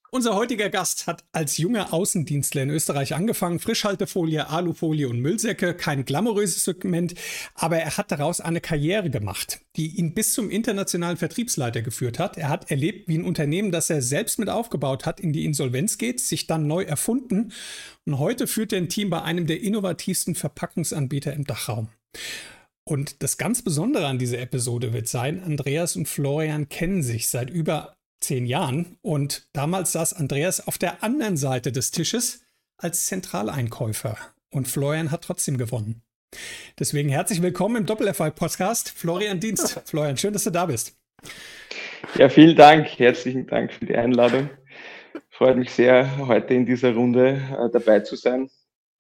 Unser heutiger Gast hat als junger Außendienstler in Österreich angefangen. Frischhaltefolie, Alufolie und Müllsäcke, kein glamouröses Segment, aber er hat daraus eine Karriere gemacht, die ihn bis zum internationalen Vertriebsleiter geführt hat. Er hat erlebt, wie ein Unternehmen, das er selbst mit aufgebaut hat, in die Insolvenz geht, sich dann neu erfunden. Und heute führt er ein Team bei einem der innovativsten Verpackungsanbieter im Dachraum. Und das ganz Besondere an dieser Episode wird sein, Andreas und Florian kennen sich seit über 10 Jahren und damals saß Andreas auf der anderen Seite des Tisches als Zentraleinkäufer und Florian hat trotzdem gewonnen. Deswegen herzlich willkommen im Doppel-FI-Podcast, Florian Dienst. Florian, schön, dass du da bist. Ja, vielen Dank. Herzlichen Dank für die Einladung. Freut mich sehr, heute in dieser Runde dabei zu sein.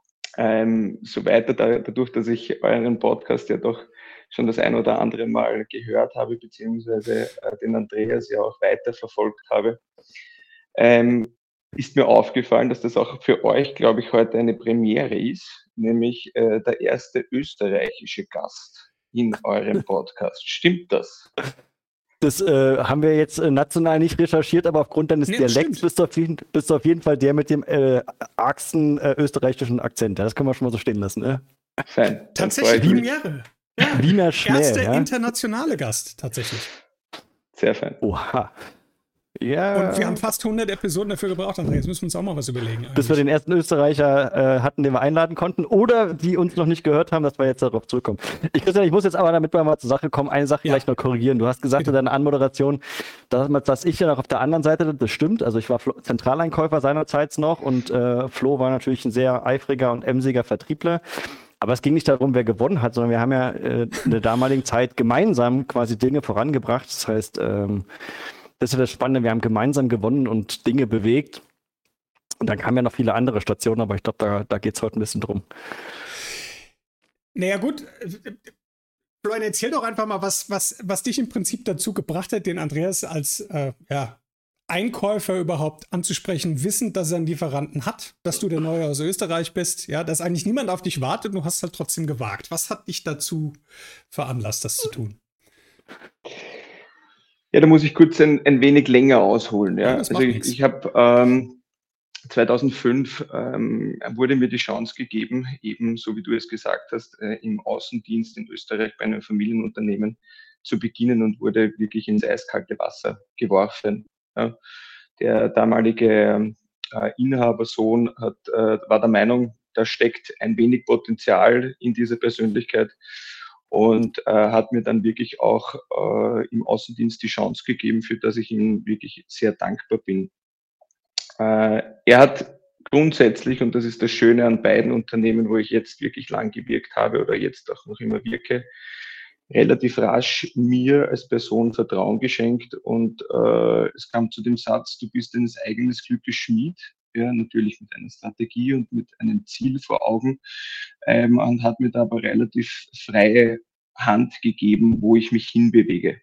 So weiter, dadurch, dass ich euren Podcast ja doch schon das ein oder andere Mal gehört habe, beziehungsweise den Andreas ja auch weiter verfolgt habe, ist mir aufgefallen, dass das auch für euch, glaube ich, heute eine Premiere ist, nämlich der erste österreichische Gast in eurem Podcast. Stimmt das? Das haben wir jetzt national nicht recherchiert, aber aufgrund deines Dialekts bist du auf jeden Fall der mit dem argsten österreichischen Akzent. Das können wir schon mal so stehen lassen. Ne? Fein. Tatsächlich Premiere. Ja. Wiener Schnell. Erster internationale Gast, tatsächlich. Sehr fein. Oha. Ja. Und wir haben fast 100 Episoden dafür gebraucht, Andreas. Jetzt müssen wir uns auch mal was überlegen. Bis wir den ersten Österreicher hatten, den wir einladen konnten. Oder die uns noch nicht gehört haben, dass wir jetzt darauf zurückkommen. Ich muss jetzt aber, damit wir mal zur Sache kommen, eine Sache vielleicht noch korrigieren. Du hast gesagt in deiner Anmoderation, dass ich ja noch auf der anderen Seite, das stimmt. Also ich war Zentraleinkäufer seinerzeit noch und Flo war natürlich ein sehr eifriger und emsiger Vertriebler. Aber es ging nicht darum, wer gewonnen hat, sondern wir haben ja in der damaligen Zeit gemeinsam quasi Dinge vorangebracht. Das heißt, das ist das Spannende, wir haben gemeinsam gewonnen und Dinge bewegt. Und dann kamen ja noch viele andere Stationen, aber ich glaube, da geht es heute ein bisschen drum. Naja gut, Florian, erzähl doch einfach mal, was dich im Prinzip dazu gebracht hat, den Andreas als Einkäufer überhaupt anzusprechen, wissend, dass er einen Lieferanten hat, dass du der Neue aus Österreich bist, ja, dass eigentlich niemand auf dich wartet, du hast halt trotzdem gewagt. Was hat dich dazu veranlasst, das zu tun? Ja, da muss ich kurz ein wenig länger ausholen. Ja. Also ich habe 2005 wurde mir die Chance gegeben, eben so wie du es gesagt hast, im Außendienst in Österreich bei einem Familienunternehmen zu beginnen und wurde wirklich ins eiskalte Wasser geworfen. Ja. Der damalige Inhabersohn war der Meinung, da steckt ein wenig Potenzial in dieser Persönlichkeit. Und hat mir dann wirklich auch im Außendienst die Chance gegeben, für das ich ihm wirklich sehr dankbar bin. Er hat grundsätzlich, und das ist das Schöne an beiden Unternehmen, wo ich jetzt wirklich lang gewirkt habe oder jetzt auch noch immer wirke, relativ rasch mir als Person Vertrauen geschenkt und es kam zu dem Satz, du bist deines eigenen Glückes Schmied. Ja, natürlich mit einer Strategie und mit einem Ziel vor Augen und hat mir da aber relativ freie Hand gegeben, wo ich mich hinbewege.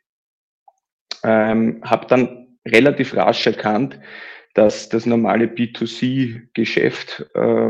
Habe dann relativ rasch erkannt, dass das normale B2C-Geschäft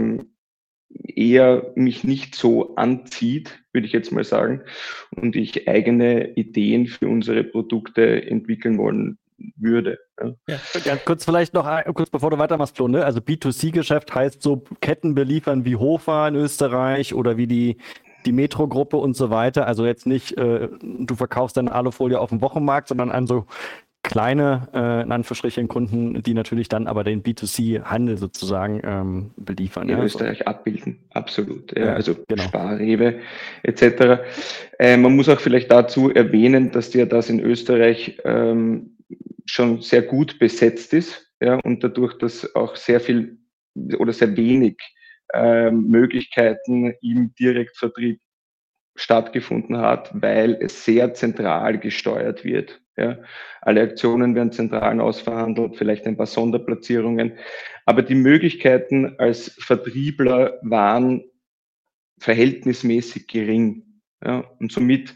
eher mich nicht so anzieht, würde ich jetzt mal sagen, und ich eigene Ideen für unsere Produkte entwickeln wollen würde. Ja, kurz vielleicht noch, kurz bevor du weitermachst, Flo, ne? Also B2C-Geschäft heißt so Ketten beliefern wie Hofer in Österreich oder wie die Metro-Gruppe und so weiter. Also jetzt nicht, du verkaufst deine Alufolie auf dem Wochenmarkt, sondern an so kleine, in Anführungsstrichen, Kunden, die natürlich dann aber den B2C-Handel sozusagen beliefern. In Österreich abbilden, absolut. Ja, also genau. Sparrewe etc. Man muss auch vielleicht dazu erwähnen, dass das in Österreich schon sehr gut besetzt ist, ja, und dadurch, dass auch sehr viel oder sehr wenig Möglichkeiten im Direktvertrieb stattgefunden hat, weil es sehr zentral gesteuert wird. Ja. Alle Aktionen werden zentral ausverhandelt, vielleicht ein paar Sonderplatzierungen, aber die Möglichkeiten als Vertriebler waren verhältnismäßig gering. Ja. Und somit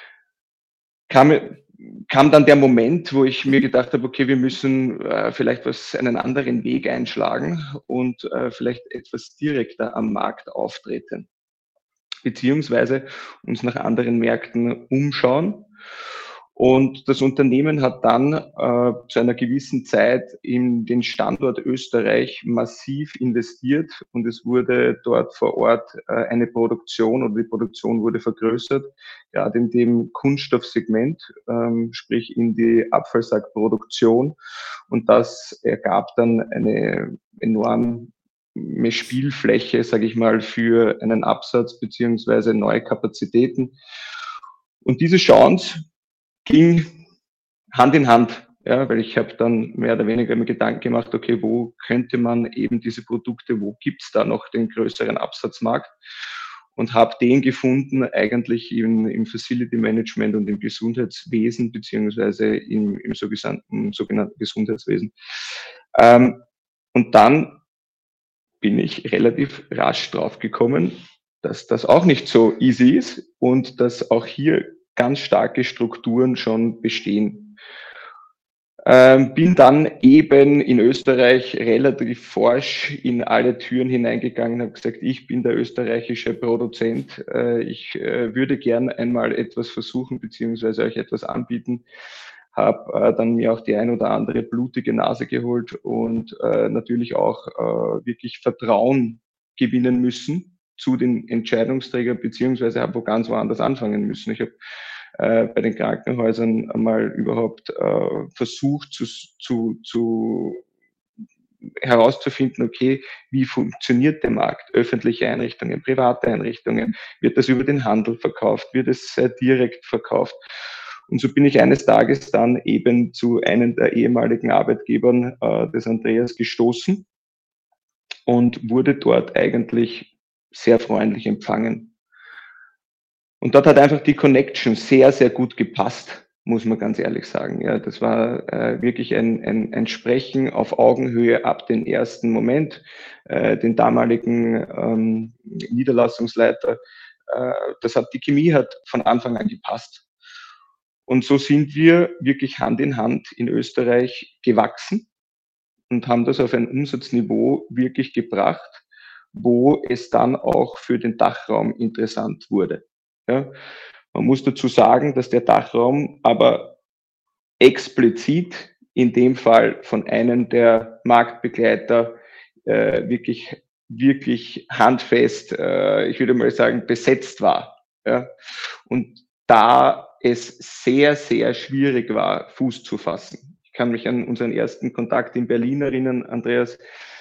kam dann der Moment, wo ich mir gedacht habe, okay, wir müssen vielleicht einen anderen Weg einschlagen und vielleicht etwas direkter am Markt auftreten, beziehungsweise uns nach anderen Märkten umschauen. Und das Unternehmen hat dann zu einer gewissen Zeit in den Standort Österreich massiv investiert und es wurde dort vor Ort eine Produktion oder die Produktion wurde vergrößert, gerade in dem Kunststoffsegment, sprich in die Abfallsackproduktion. Und das ergab dann eine enorme Spielfläche, sage ich mal, für einen Absatz beziehungsweise neue Kapazitäten. Und diese Chance ging Hand in Hand, ja, weil ich habe dann mehr oder weniger mir Gedanken gemacht, okay, wo könnte man eben diese Produkte, wo gibt's da noch den größeren Absatzmarkt und habe den gefunden eigentlich im Facility Management und im Gesundheitswesen beziehungsweise im sogenannten Gesundheitswesen. Und dann bin ich relativ rasch drauf gekommen, dass das auch nicht so easy ist und dass auch hier ganz starke Strukturen schon bestehen. Bin dann eben in Österreich relativ forsch in alle Türen hineingegangen, habe gesagt, ich bin der österreichische Produzent, ich würde gern einmal etwas versuchen beziehungsweise euch etwas anbieten, habe dann mir auch die ein oder andere blutige Nase geholt und natürlich auch wirklich Vertrauen gewinnen müssen zu den Entscheidungsträgern, beziehungsweise habe wo ganz woanders anfangen müssen. Ich habe bei den Krankenhäusern einmal überhaupt versucht herauszufinden, okay, wie funktioniert der Markt? Öffentliche Einrichtungen, private Einrichtungen, wird das über den Handel verkauft, wird es direkt verkauft? Und so bin ich eines Tages dann eben zu einem der ehemaligen Arbeitgebern des Andreas gestoßen und wurde dort eigentlich sehr freundlich empfangen. Und dort hat einfach die Connection sehr, sehr gut gepasst, muss man ganz ehrlich sagen. Ja, das war wirklich ein Sprechen auf Augenhöhe ab dem ersten Moment. Den damaligen Niederlassungsleiter, die Chemie hat von Anfang an gepasst. Und so sind wir wirklich Hand in Hand in Österreich gewachsen und haben das auf ein Umsatzniveau wirklich gebracht, wo es dann auch für den Dachraum interessant wurde. Ja, man muss dazu sagen, dass der Dachraum aber explizit in dem Fall von einem der Marktbegleiter wirklich handfest, ich würde mal sagen, besetzt war. Ja. Und da es sehr, sehr schwierig war, Fuß zu fassen. Ich kann mich an unseren ersten Kontakt in Berlin erinnern, Andreas,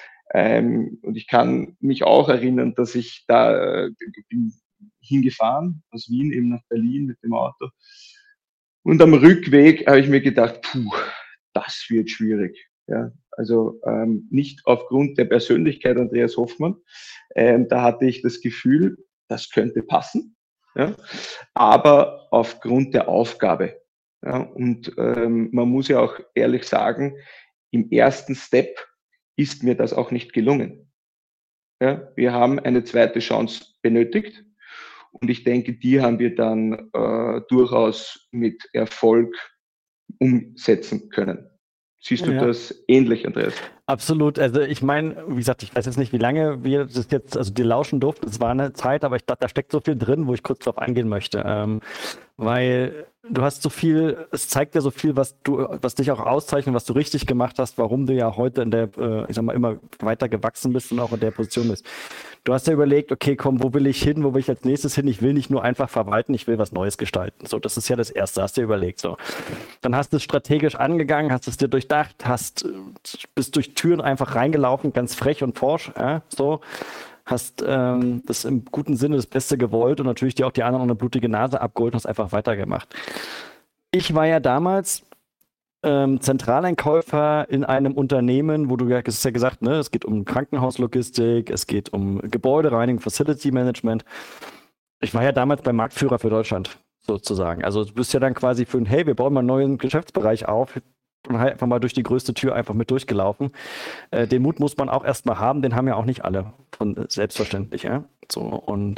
und ich kann mich auch erinnern, dass ich da hingefahren, aus Wien eben nach Berlin mit dem Auto. Und am Rückweg habe ich mir gedacht, das wird schwierig. Ja, also nicht aufgrund der Persönlichkeit Andreas Hoffmann, da hatte ich das Gefühl, das könnte passen, ja, aber aufgrund der Aufgabe. Ja, und man muss ja auch ehrlich sagen, im ersten Step ist mir das auch nicht gelungen. Ja, wir haben eine zweite Chance benötigt. Und ich denke, die haben wir dann durchaus mit Erfolg umsetzen können. Siehst du das ähnlich, Andreas? Absolut. Also ich meine, wie gesagt, ich weiß jetzt nicht, wie lange wir das jetzt, also dir lauschen durften. Es war eine Zeit, aber ich dachte, da steckt so viel drin, wo ich kurz drauf eingehen möchte. Weil du hast so viel, es zeigt ja so viel, was dich auch auszeichnet, was du richtig gemacht hast, warum du ja heute in der, ich sag mal, immer weiter gewachsen bist und auch in der Position bist. Du hast ja überlegt, okay, komm, wo will ich hin, wo will ich als nächstes hin? Ich will nicht nur einfach verwalten, ich will was Neues gestalten. So, das ist ja das Erste, hast du dir überlegt. So. Dann hast du es strategisch angegangen, hast es dir durchdacht, bist durch Türen einfach reingelaufen, ganz frech und forsch, so. Hast das im guten Sinne das Beste gewollt und natürlich dir auch die anderen eine blutige Nase abgeholt und hast einfach weitergemacht. Ich war ja damals Zentraleinkäufer in einem Unternehmen, wo du ja, es ist ja gesagt, ne, es geht um Krankenhauslogistik, es geht um Gebäudereinigung, Facility Management. Ich war ja damals beim Marktführer für Deutschland sozusagen. Also du bist ja dann quasi hey, wir bauen mal einen neuen Geschäftsbereich auf. Und halt einfach mal durch die größte Tür einfach mit durchgelaufen. Den Mut muss man auch erstmal haben, den haben ja auch nicht alle, selbstverständlich. Ja? So, und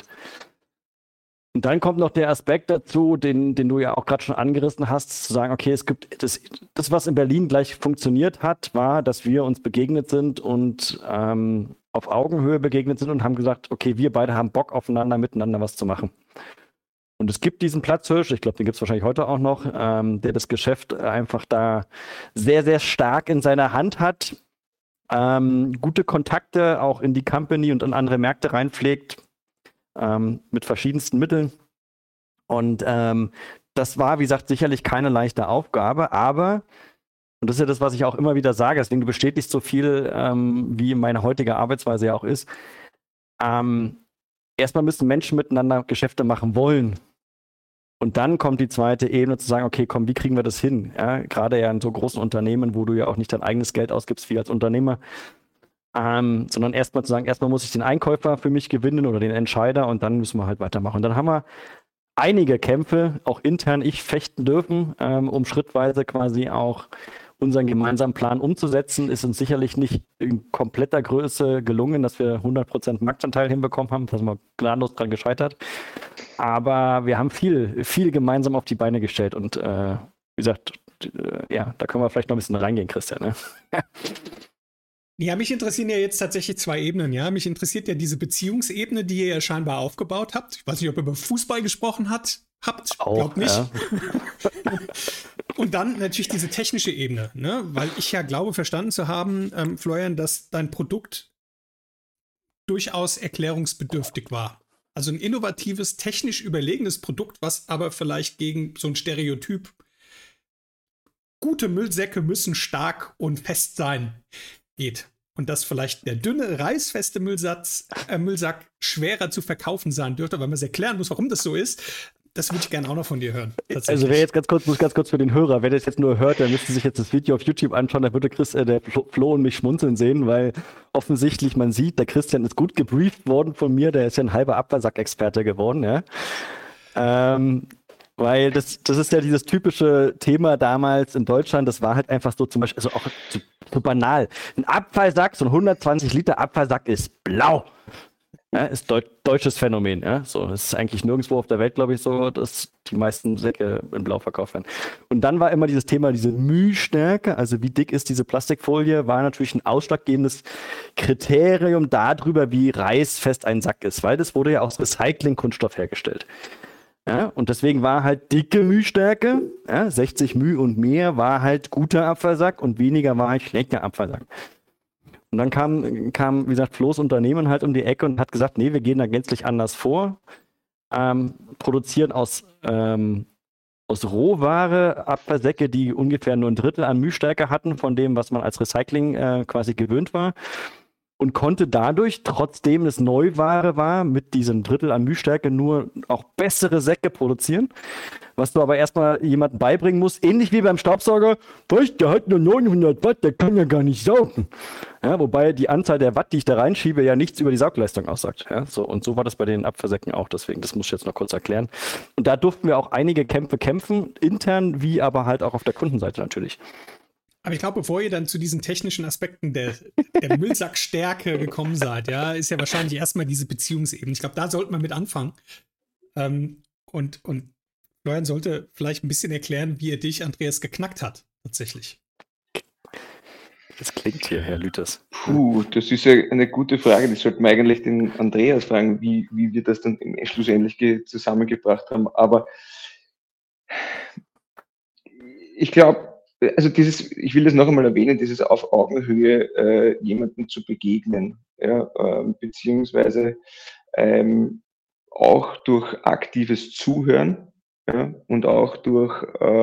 dann kommt noch der Aspekt dazu, den du ja auch gerade schon angerissen hast, zu sagen, okay, es gibt das, was in Berlin gleich funktioniert hat, war, dass wir uns begegnet sind und auf Augenhöhe begegnet sind und haben gesagt, okay, wir beide haben Bock aufeinander, miteinander was zu machen. Und es gibt diesen Platzhirsch, ich glaube, den gibt es wahrscheinlich heute auch noch, der das Geschäft einfach da sehr, sehr stark in seiner Hand hat, gute Kontakte auch in die Company und in andere Märkte reinpflegt, mit verschiedensten Mitteln. Und das war, wie gesagt, sicherlich keine leichte Aufgabe, aber, und das ist ja das, was ich auch immer wieder sage, deswegen du bestätigst so viel, wie meine heutige Arbeitsweise ja auch ist, erstmal müssen Menschen miteinander Geschäfte machen wollen. Und dann kommt die zweite Ebene zu sagen, okay, komm, wie kriegen wir das hin? Ja, gerade ja in so großen Unternehmen, wo du ja auch nicht dein eigenes Geld ausgibst, wie als Unternehmer, sondern erstmal zu sagen, erstmal muss ich den Einkäufer für mich gewinnen oder den Entscheider und dann müssen wir halt weitermachen. Und dann haben wir einige Kämpfe, auch intern ich fechten dürfen, um schrittweise quasi auch unseren gemeinsamen Plan umzusetzen. Ist uns sicherlich nicht in kompletter Größe gelungen, dass wir 100% Marktanteil hinbekommen haben. Da sind wir gnadenlos dran gescheitert. Aber wir haben viel, viel gemeinsam auf die Beine gestellt. Und wie gesagt, ja, da können wir vielleicht noch ein bisschen reingehen, Christian. Ne? Ja, mich interessieren ja jetzt tatsächlich zwei Ebenen, ja. Mich interessiert ja diese Beziehungsebene, die ihr ja scheinbar aufgebaut habt. Ich weiß nicht, ob ihr über Fußball gesprochen habt. Glaubt nicht. Ja. Und dann natürlich diese technische Ebene, ne? Weil ich ja glaube, verstanden zu haben, Florian, dass dein Produkt durchaus erklärungsbedürftig war. Also ein innovatives, technisch überlegenes Produkt, was aber vielleicht gegen so ein Stereotyp, gute Müllsäcke müssen stark und fest sein, geht. Und dass vielleicht der dünne, reißfeste Müllsack schwerer zu verkaufen sein dürfte, weil man es erklären muss, warum das so ist. Das würde ich gerne auch noch von dir hören. Also wer jetzt ganz kurz für den Hörer, wer das jetzt nur hört, der müsste sich jetzt das Video auf YouTube anschauen, da würde der Flo und mich schmunzeln sehen, weil offensichtlich man sieht, der Christian ist gut gebrieft worden von mir, der ist ja ein halber Abfallsack-Experte geworden, ja. Weil das ist ja dieses typische Thema damals in Deutschland, das war halt einfach so zum Beispiel, also auch so banal. Ein Abfallsack, so ein 120 Liter Abfallsack ist blau. Ja, ist deutsches Phänomen. Ja? So, das ist eigentlich nirgendwo auf der Welt, glaube ich, so, dass die meisten Säcke in Blau verkauft werden. Und dann war immer dieses Thema, diese Mühstärke, also wie dick ist diese Plastikfolie, war natürlich ein ausschlaggebendes Kriterium darüber, wie reißfest ein Sack ist, weil das wurde ja aus Recycling-Kunststoff hergestellt. Ja, und deswegen war halt dicke Mühstärke, 60 μ und mehr war halt guter Abfallsack und weniger war halt schlechter Abfallsack. Und dann kam, wie gesagt, Flo's Unternehmen halt um die Ecke und hat gesagt, nee, wir gehen da gänzlich anders vor, produzieren aus Rohware Abfallsäcke, die ungefähr nur ein Drittel an Mühstärke hatten von dem, was man als Recycling quasi gewöhnt war. Und konnte dadurch, trotzdem es Neuware war, mit diesem Drittel an Mühstärke nur auch bessere Säcke produzieren. Was du aber erstmal jemandem beibringen musst, ähnlich wie beim Staubsauger, der hat nur 900 Watt, der kann ja gar nicht saugen. Ja, wobei die Anzahl der Watt, die ich da reinschiebe, ja nichts über die Saugleistung aussagt. Ja, so, und so war das bei den Abfallsäcken auch, deswegen, das muss ich jetzt noch kurz erklären. Und da durften wir auch einige Kämpfe kämpfen, intern, wie aber halt auch auf der Kundenseite natürlich. Aber ich glaube, bevor ihr dann zu diesen technischen Aspekten der Müllsackstärke gekommen seid, ja, ist ja wahrscheinlich erstmal diese Beziehungsebene. Ich glaube, da sollte man mit anfangen. Und Florian sollte vielleicht ein bisschen erklären, wie er dich, Andreas, geknackt hat, tatsächlich. Das klingt hier, Herr Lüthers. Das ist ja eine gute Frage. Das sollten wir eigentlich den Andreas fragen, wie wir das dann schlussendlich zusammengebracht haben. Aber ich glaube, also ich will das noch einmal erwähnen, dieses auf Augenhöhe jemandem zu begegnen, ja, beziehungsweise auch durch aktives Zuhören, ja, und auch durch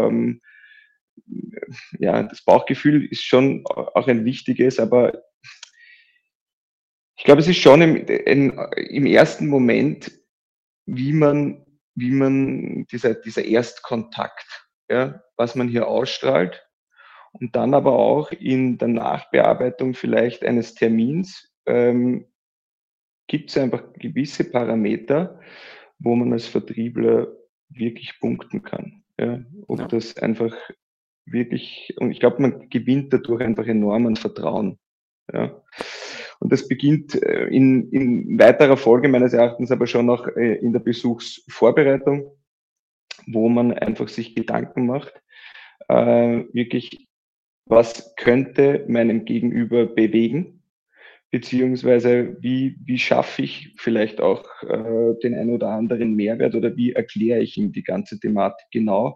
das Bauchgefühl ist schon auch ein wichtiges, aber ich glaube, es ist schon im ersten Moment, wie man dieser Erstkontakt, ja, was man hier ausstrahlt und dann aber auch in der Nachbearbeitung vielleicht eines Termins gibt es einfach gewisse Parameter, wo man als Vertriebler wirklich punkten kann. Ja, ob das einfach wirklich, und ich glaube, man gewinnt dadurch einfach enorm an Vertrauen. Ja. Und das beginnt in weiterer Folge meines Erachtens aber schon noch in der Besuchsvorbereitung, wo man einfach sich Gedanken macht, wirklich, was könnte meinem Gegenüber bewegen, beziehungsweise wie schaffe ich vielleicht auch den ein oder anderen Mehrwert oder wie erkläre ich ihm die ganze Thematik genau.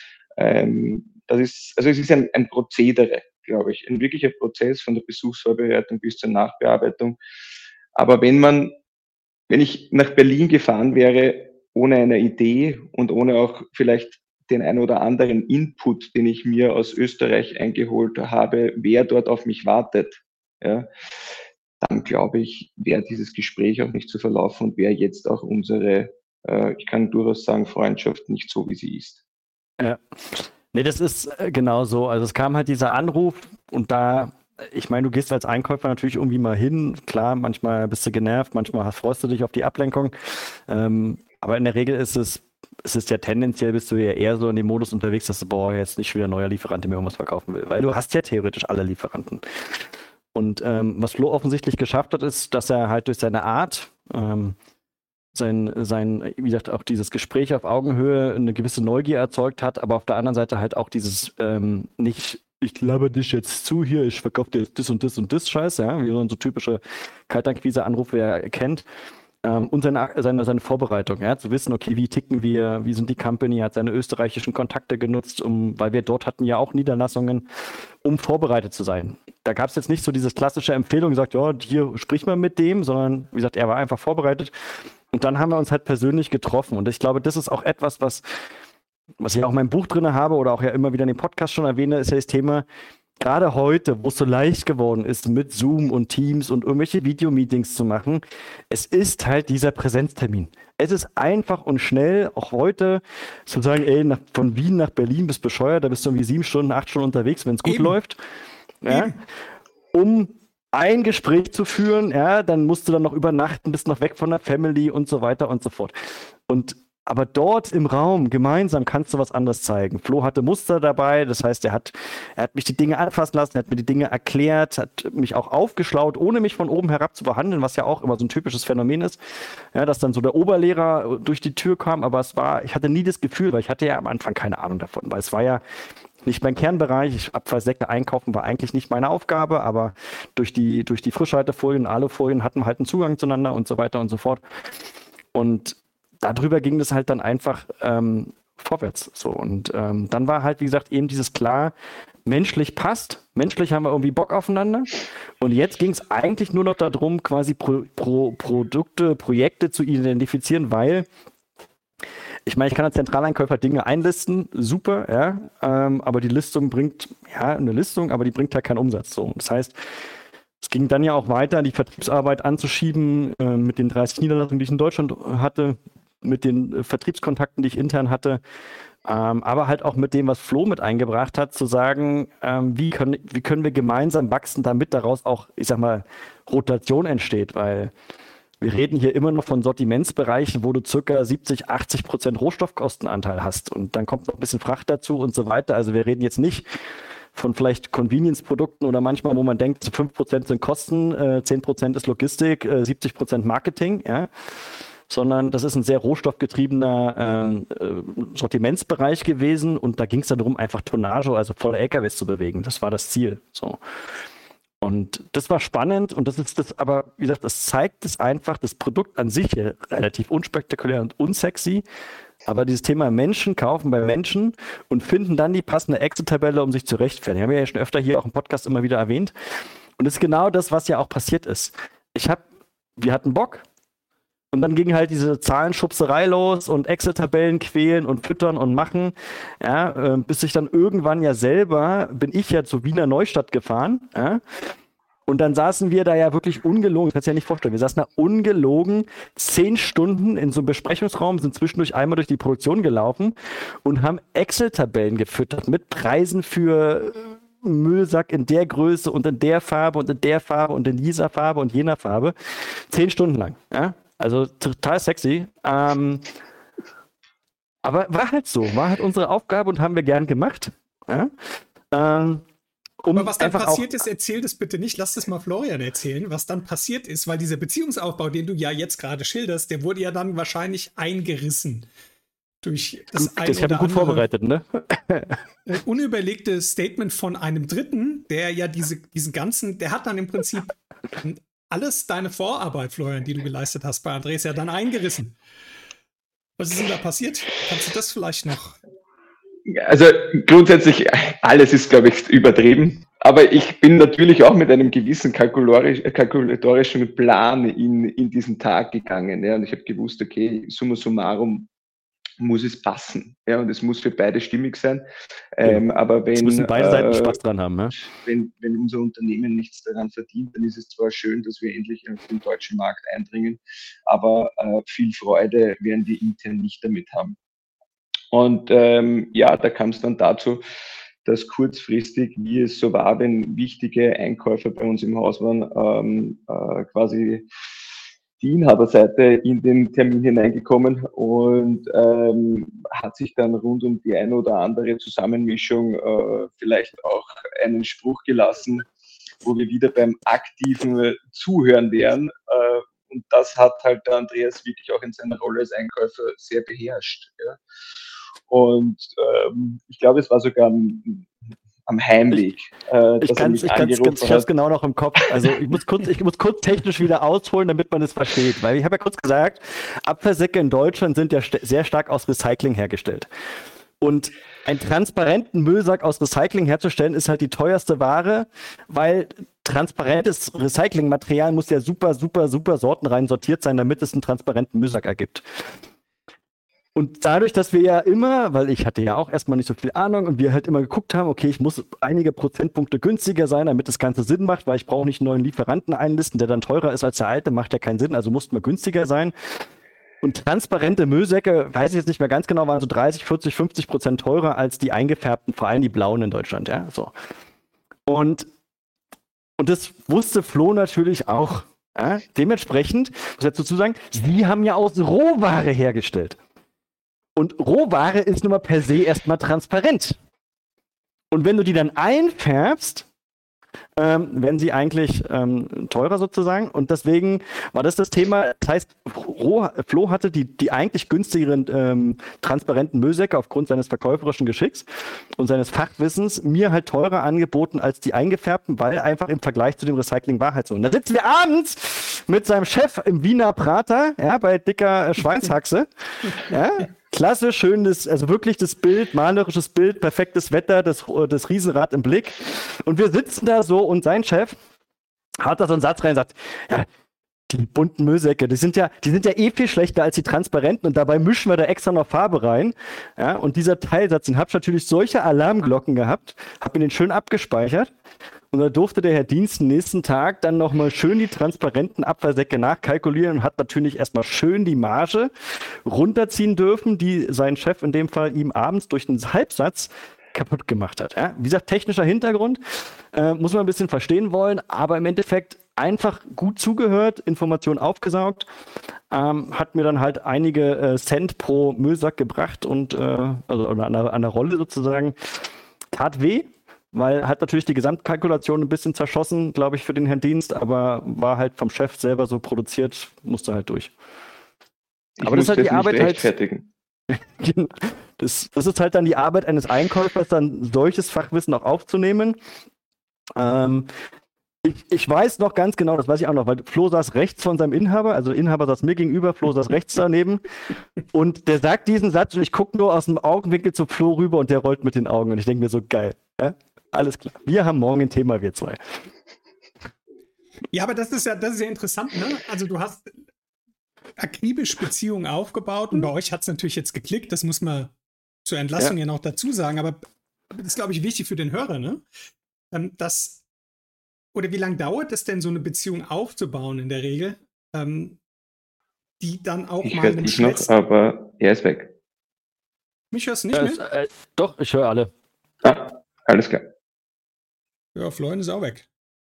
Es ist ein Prozedere, glaube ich, ein wirklicher Prozess von der Besuchsvorbereitung bis zur Nachbearbeitung. Aber wenn ich nach Berlin gefahren wäre, ohne eine Idee und ohne auch vielleicht den ein oder anderen Input, den ich mir aus Österreich eingeholt habe, wer dort auf mich wartet, ja, dann glaube ich, wäre dieses Gespräch auch nicht so verlaufen und wäre jetzt auch unsere, ich kann durchaus sagen, Freundschaft nicht so, wie sie ist. Ja. Nee, das ist genau so. Also es kam halt dieser Anruf und ich meine, du gehst als Einkäufer natürlich irgendwie mal hin. Klar, manchmal bist du genervt, manchmal freust du dich auf die Ablenkung. Aber in der Regel ist es ja tendenziell, bist du ja eher so in dem Modus unterwegs, dass du, jetzt nicht wieder ein neuer Lieferant, der mir irgendwas verkaufen will. Weil du hast ja theoretisch alle Lieferanten. Und was Flo offensichtlich geschafft hat, ist, dass er halt durch seine Art, wie gesagt, auch dieses Gespräch auf Augenhöhe eine gewisse Neugier erzeugt hat, aber auf der anderen Seite halt auch dieses nicht, ich laber dich jetzt zu hier, ich verkaufe dir das und das Scheiß, ja, wie so typische Kaltakquise-Anrufe er kennt. Und seine Vorbereitung, ja, zu wissen, okay, wie ticken wir, wie sind die Company, hat seine österreichischen Kontakte genutzt, weil wir dort hatten ja auch Niederlassungen, um vorbereitet zu sein. Da gab es jetzt nicht so diese klassische Empfehlung, gesagt, ja, hier sprich mal mit dem, sondern wie gesagt, er war einfach vorbereitet. Und dann haben wir uns halt persönlich getroffen. Und ich glaube, das ist auch etwas, was ich auch in meinem Buch drin habe oder auch ja immer wieder in dem Podcast schon erwähne, ist ja das Thema, gerade heute, wo es so leicht geworden ist, mit Zoom und Teams und irgendwelche Videomeetings zu machen, es ist halt dieser Präsenztermin. Es ist einfach und schnell, auch heute, zu sagen, von Wien nach Berlin bist bescheuert, da bist du irgendwie 7 Stunden, 8 Stunden unterwegs, wenn es gut läuft. Ja, um ein Gespräch zu führen, ja, dann musst du dann noch übernachten, bist noch weg von der Family und so weiter und so fort. Aber dort im Raum gemeinsam kannst du was anderes zeigen. Flo hatte Muster dabei, das heißt, er hat mich die Dinge anfassen lassen, er hat mir die Dinge erklärt, hat mich auch aufgeschlaut, ohne mich von oben herab zu behandeln, was ja auch immer so ein typisches Phänomen ist, ja, dass dann so der Oberlehrer durch die Tür kam, aber ich hatte nie das Gefühl, weil ich hatte ja am Anfang keine Ahnung davon, weil es war ja nicht mein Kernbereich. Abfallsäcke einkaufen war eigentlich nicht meine Aufgabe, aber durch die Frischhaltefolien, Alufolien hatten wir halt einen Zugang zueinander und so weiter und so fort. Und darüber ging das halt dann einfach vorwärts. So. Und dann war halt, wie gesagt, eben dieses klar, menschlich passt. Menschlich haben wir irgendwie Bock aufeinander. Und jetzt ging es eigentlich nur noch darum, quasi Projekte zu identifizieren, weil ich meine, ich kann als Zentraleinkäufer Dinge einlisten, super, ja, aber die Listung bringt, ja, eine Listung, aber die bringt halt keinen Umsatz. So. Das heißt, es ging dann ja auch weiter, die Vertriebsarbeit anzuschieben mit den 30 Niederlassungen, die ich in Deutschland hatte, mit den Vertriebskontakten, die ich intern hatte, aber halt auch mit dem, was Flo mit eingebracht hat, zu sagen, wie können wir gemeinsam wachsen, damit daraus auch, ich sag mal, Rotation entsteht, weil wir reden hier immer noch von Sortimentsbereichen, wo du ca. 70-80% Rohstoffkostenanteil hast und dann kommt noch ein bisschen Fracht dazu und so weiter. Also wir reden jetzt nicht von vielleicht Convenience-Produkten oder manchmal, wo man denkt, 5% sind Kosten, 10% ist Logistik, 70% Marketing, ja, sondern das ist ein sehr rohstoffgetriebener Sortimentsbereich gewesen und da ging es dann darum, einfach Tonnage, also volle LKWs zu bewegen. Das war das Ziel. So. Und das war spannend und das ist das, aber wie gesagt, das zeigt es einfach, das Produkt an sich relativ unspektakulär und unsexy, aber dieses Thema Menschen kaufen bei Menschen und finden dann die passende Excel-Tabelle, um sich zu rechtfertigen. Haben wir ja schon öfter hier auch im Podcast immer wieder erwähnt. Und das ist genau das, was ja auch passiert ist. Wir hatten Bock. Und dann ging halt diese Zahlenschubserei los und Excel-Tabellen quälen und füttern und machen, ja, bis ich dann irgendwann bin ich ja zur Wiener Neustadt gefahren, ja, und dann saßen wir da ja wirklich ungelogen, das kannst du dir ja nicht vorstellen, wir saßen da ungelogen 10 Stunden in so einem Besprechungsraum, sind zwischendurch einmal durch die Produktion gelaufen und haben Excel-Tabellen gefüttert mit Preisen für Müllsack in der Größe und in der Farbe und in der Farbe und in dieser Farbe und jener Farbe, 10 Stunden lang, ja. Also total sexy. Aber war halt so, war halt unsere Aufgabe und haben wir gern gemacht. Ja? Aber was dann passiert ist, erzähl das bitte nicht, lass das mal Florian erzählen, was dann passiert ist, weil dieser Beziehungsaufbau, den du ja jetzt gerade schilderst, der wurde ja dann wahrscheinlich eingerissen. Durch das ich habe gut vorbereitet, ne? Unüberlegte Statement von einem Dritten, der ja der hat dann im Prinzip alles deine Vorarbeit, Florian, die du geleistet hast bei Andreas, ja dann eingerissen. Was ist denn da passiert? Kannst du das vielleicht noch? Also grundsätzlich, alles ist, glaube ich, übertrieben. Aber ich bin natürlich auch mit einem gewissen kalkulatorischen Plan in diesen Tag gegangen. Ja, und ich habe gewusst, okay, summa summarum muss es passen. Ja, und es muss für beide stimmig sein. Aber wenn, müssen beide Seiten Spaß dran haben. Ja? Wenn unser Unternehmen nichts daran verdient, dann ist es zwar schön, dass wir endlich auf den deutschen Markt eindringen, aber viel Freude werden wir intern nicht damit haben. Und ja, da kam es dann dazu, dass kurzfristig, wie es so war, wenn wichtige Einkäufer bei uns im Haus waren, quasi die Inhaberseite in den Termin hineingekommen und hat sich dann rund um die eine oder andere Zusammenmischung vielleicht auch einen Spruch gelassen, wo wir wieder beim aktiven Zuhören wären. Und das hat halt der Andreas wirklich auch in seiner Rolle als Einkäufer sehr beherrscht. Ja. Und ich glaube, es war sogar am Heimweg. Ich habe es genau noch im Kopf. Also ich muss kurz technisch wieder ausholen, damit man es versteht. Weil ich habe ja kurz gesagt, Abfallsäcke in Deutschland sind ja sehr stark aus Recycling hergestellt. Und einen transparenten Müllsack aus Recycling herzustellen, ist halt die teuerste Ware, weil transparentes Recyclingmaterial muss ja super sortenrein sortiert sein, damit es einen transparenten Müllsack ergibt. Und dadurch, dass wir ja immer, weil ich hatte ja auch erstmal nicht so viel Ahnung und wir halt immer geguckt haben, okay, ich muss einige Prozentpunkte günstiger sein, damit das Ganze Sinn macht, weil ich brauche nicht einen neuen Lieferanten einlisten, der dann teurer ist als der alte, macht ja keinen Sinn, also mussten wir günstiger sein. Und transparente Müllsäcke, weiß ich jetzt nicht mehr ganz genau, waren so 30, 40, 50% teurer als die eingefärbten, vor allem die blauen in Deutschland, ja, so. Und das wusste Flo natürlich auch. Ja? Dementsprechend, muss ich dazu sagen, sie haben ja aus Rohware hergestellt. Und Rohware ist nun mal per se erstmal transparent. Und wenn du die dann einfärbst, werden sie eigentlich teurer sozusagen. Und deswegen war das Thema. Das heißt, Flo hatte die eigentlich günstigeren transparenten Müllsäcke aufgrund seines verkäuferischen Geschicks und seines Fachwissens mir halt teurer angeboten als die eingefärbten, weil einfach im Vergleich zu dem Recycling war halt so. Und da sitzen wir abends mit seinem Chef im Wiener Prater, ja, bei dicker Schweinshaxe, ja. Klasse, schönes, also wirklich das Bild, malerisches Bild, perfektes Wetter, das Riesenrad im Blick. Und wir sitzen da so und sein Chef hat da so einen Satz rein und sagt, ja, die bunten Müllsäcke, die sind ja eh viel schlechter als die transparenten und dabei mischen wir da extra noch Farbe rein. Ja, und dieser Teilsatz, den habe ich natürlich solche Alarmglocken gehabt, habe mir den schön abgespeichert. Und da durfte der Herr Dienst nächsten Tag dann nochmal schön die transparenten Abfallsäcke nachkalkulieren und hat natürlich erstmal schön die Marge runterziehen dürfen, die sein Chef in dem Fall ihm abends durch einen Halbsatz kaputt gemacht hat. Ja? Wie gesagt, technischer Hintergrund, muss man ein bisschen verstehen wollen, aber im Endeffekt einfach gut zugehört, Informationen aufgesaugt, hat mir dann halt einige Cent pro Müllsack gebracht und also an der Rolle sozusagen. Tat weh. Weil hat natürlich die Gesamtkalkulation ein bisschen zerschossen, glaube ich, für den Herrn Dienst, aber war halt vom Chef selber so produziert, musste halt durch. Aber das ist halt die Arbeit halt. Das ist halt dann die Arbeit eines Einkäufers, dann solches Fachwissen auch aufzunehmen. Ich weiß noch ganz genau, das weiß ich auch noch, weil Flo saß rechts von seinem Inhaber, also der Inhaber saß mir gegenüber, Flo saß rechts daneben und der sagt diesen Satz und ich gucke nur aus dem Augenwinkel zu Flo rüber und der rollt mit den Augen und ich denke mir so, geil, ja? Alles klar. Wir haben morgen ein Thema, wir zwei. Ja, aber das ist ja interessant, ne? Also du hast akribisch Beziehungen aufgebaut und bei euch hat es natürlich jetzt geklickt, das muss man zur Entlassung ja noch dazu sagen, aber das ist, glaube ich, wichtig für den Hörer, ne? Oder wie lange dauert es denn, so eine Beziehung aufzubauen in der Regel, die dann auch mal einen Stress... aber er ist weg. Mich hörst du nicht mehr? Doch, ich höre alle. Ah, alles klar. Ja, Florian ist auch weg.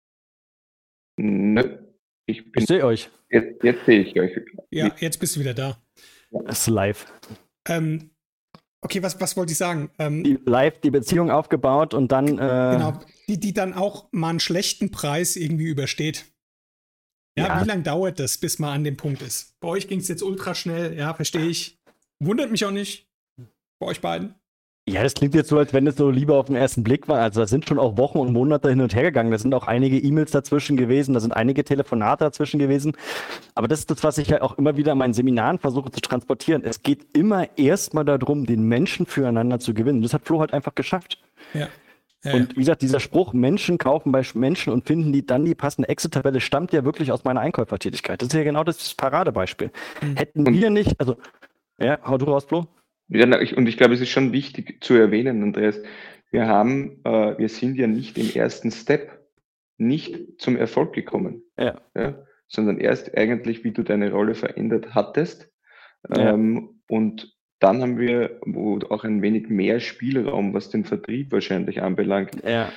Nö. Ich sehe euch. Jetzt sehe ich euch. Ja, jetzt bist du wieder da. Das ist live. Okay, was wollte ich sagen? Die Beziehung aufgebaut und dann... Genau, die dann auch mal einen schlechten Preis irgendwie übersteht. Ja, wie lange dauert das, bis man an dem Punkt ist? Bei euch ging es jetzt ultra schnell, ja, verstehe ich. Wundert mich auch nicht. Bei euch beiden. Ja, das klingt jetzt so, als wenn es so lieber auf den ersten Blick war. Also da sind schon auch Wochen und Monate hin und her gegangen. Da sind auch einige E-Mails dazwischen gewesen, da sind einige Telefonate dazwischen gewesen. Aber das ist das, was ich ja auch immer wieder in meinen Seminaren versuche zu transportieren. Es geht immer erstmal darum, den Menschen füreinander zu gewinnen. Das hat Flo halt einfach geschafft. Ja. Und wie gesagt, dieser Spruch, Menschen kaufen bei Menschen und finden dann die passende Exit-Tabelle, stammt ja wirklich aus meiner Einkäufertätigkeit. Das ist ja genau das Paradebeispiel. Hätten wir nicht, also, ja, hau du raus, Flo. Ja, und ich glaube, es ist schon wichtig zu erwähnen, Andreas, wir sind ja nicht im ersten Step nicht zum Erfolg gekommen, ja, sondern erst eigentlich, wie du deine Rolle verändert hattest. Und dann haben wir, wo auch ein wenig mehr Spielraum, was den Vertrieb wahrscheinlich anbelangt,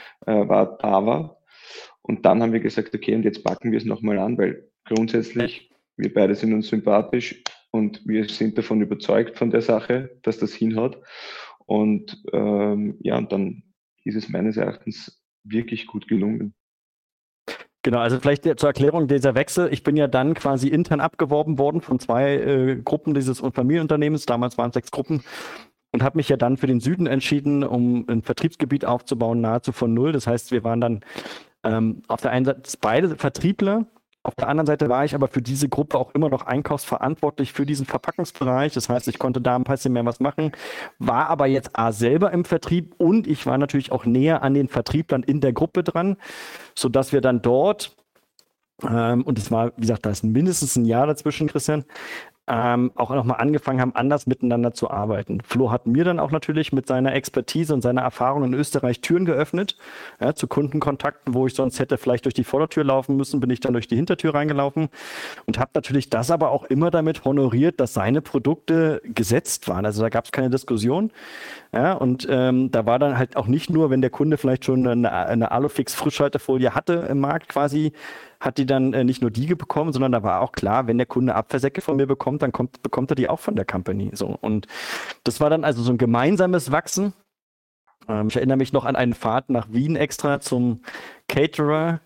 war. Und dann haben wir gesagt, okay, und jetzt packen wir es nochmal an, weil grundsätzlich, wir beide sind uns sympathisch und wir sind davon überzeugt von der Sache, dass das hinhaut. Und und dann ist es meines Erachtens wirklich gut gelungen. Genau, also vielleicht zur Erklärung dieser Wechsel. Ich bin ja dann quasi intern abgeworben worden von 2 Gruppen dieses Familienunternehmens. Damals waren es 6 Gruppen. Und habe mich ja dann für den Süden entschieden, um ein Vertriebsgebiet aufzubauen, nahezu von null. Das heißt, wir waren dann auf der einen Seite beide Vertriebler. Auf der anderen Seite war ich aber für diese Gruppe auch immer noch einkaufsverantwortlich für diesen Verpackungsbereich. Das heißt, ich konnte da ein bisschen mehr was machen, war aber jetzt selber im Vertrieb und ich war natürlich auch näher an den Vertrieblern in der Gruppe dran, sodass wir dann dort, und es war, wie gesagt, da ist mindestens ein Jahr dazwischen, Christian, auch nochmal angefangen haben, anders miteinander zu arbeiten. Flo hat mir dann auch natürlich mit seiner Expertise und seiner Erfahrung in Österreich Türen geöffnet, zu Kundenkontakten, wo ich sonst hätte vielleicht durch die Vordertür laufen müssen, bin ich dann durch die Hintertür reingelaufen und habe natürlich das aber auch immer damit honoriert, dass seine Produkte gesetzt waren. Also da gab es keine Diskussion. Ja, und da war dann halt auch nicht nur, wenn der Kunde vielleicht schon eine Alufix-Frischhaltefolie hatte im Markt quasi, hat die dann nicht nur die bekommen, sondern da war auch klar, wenn der Kunde Abwehrsäcke von mir bekommt, dann bekommt er die auch von der Company. So. Und das war dann also so ein gemeinsames Wachsen. Ich erinnere mich noch an eine Fahrt nach Wien extra zum Caterer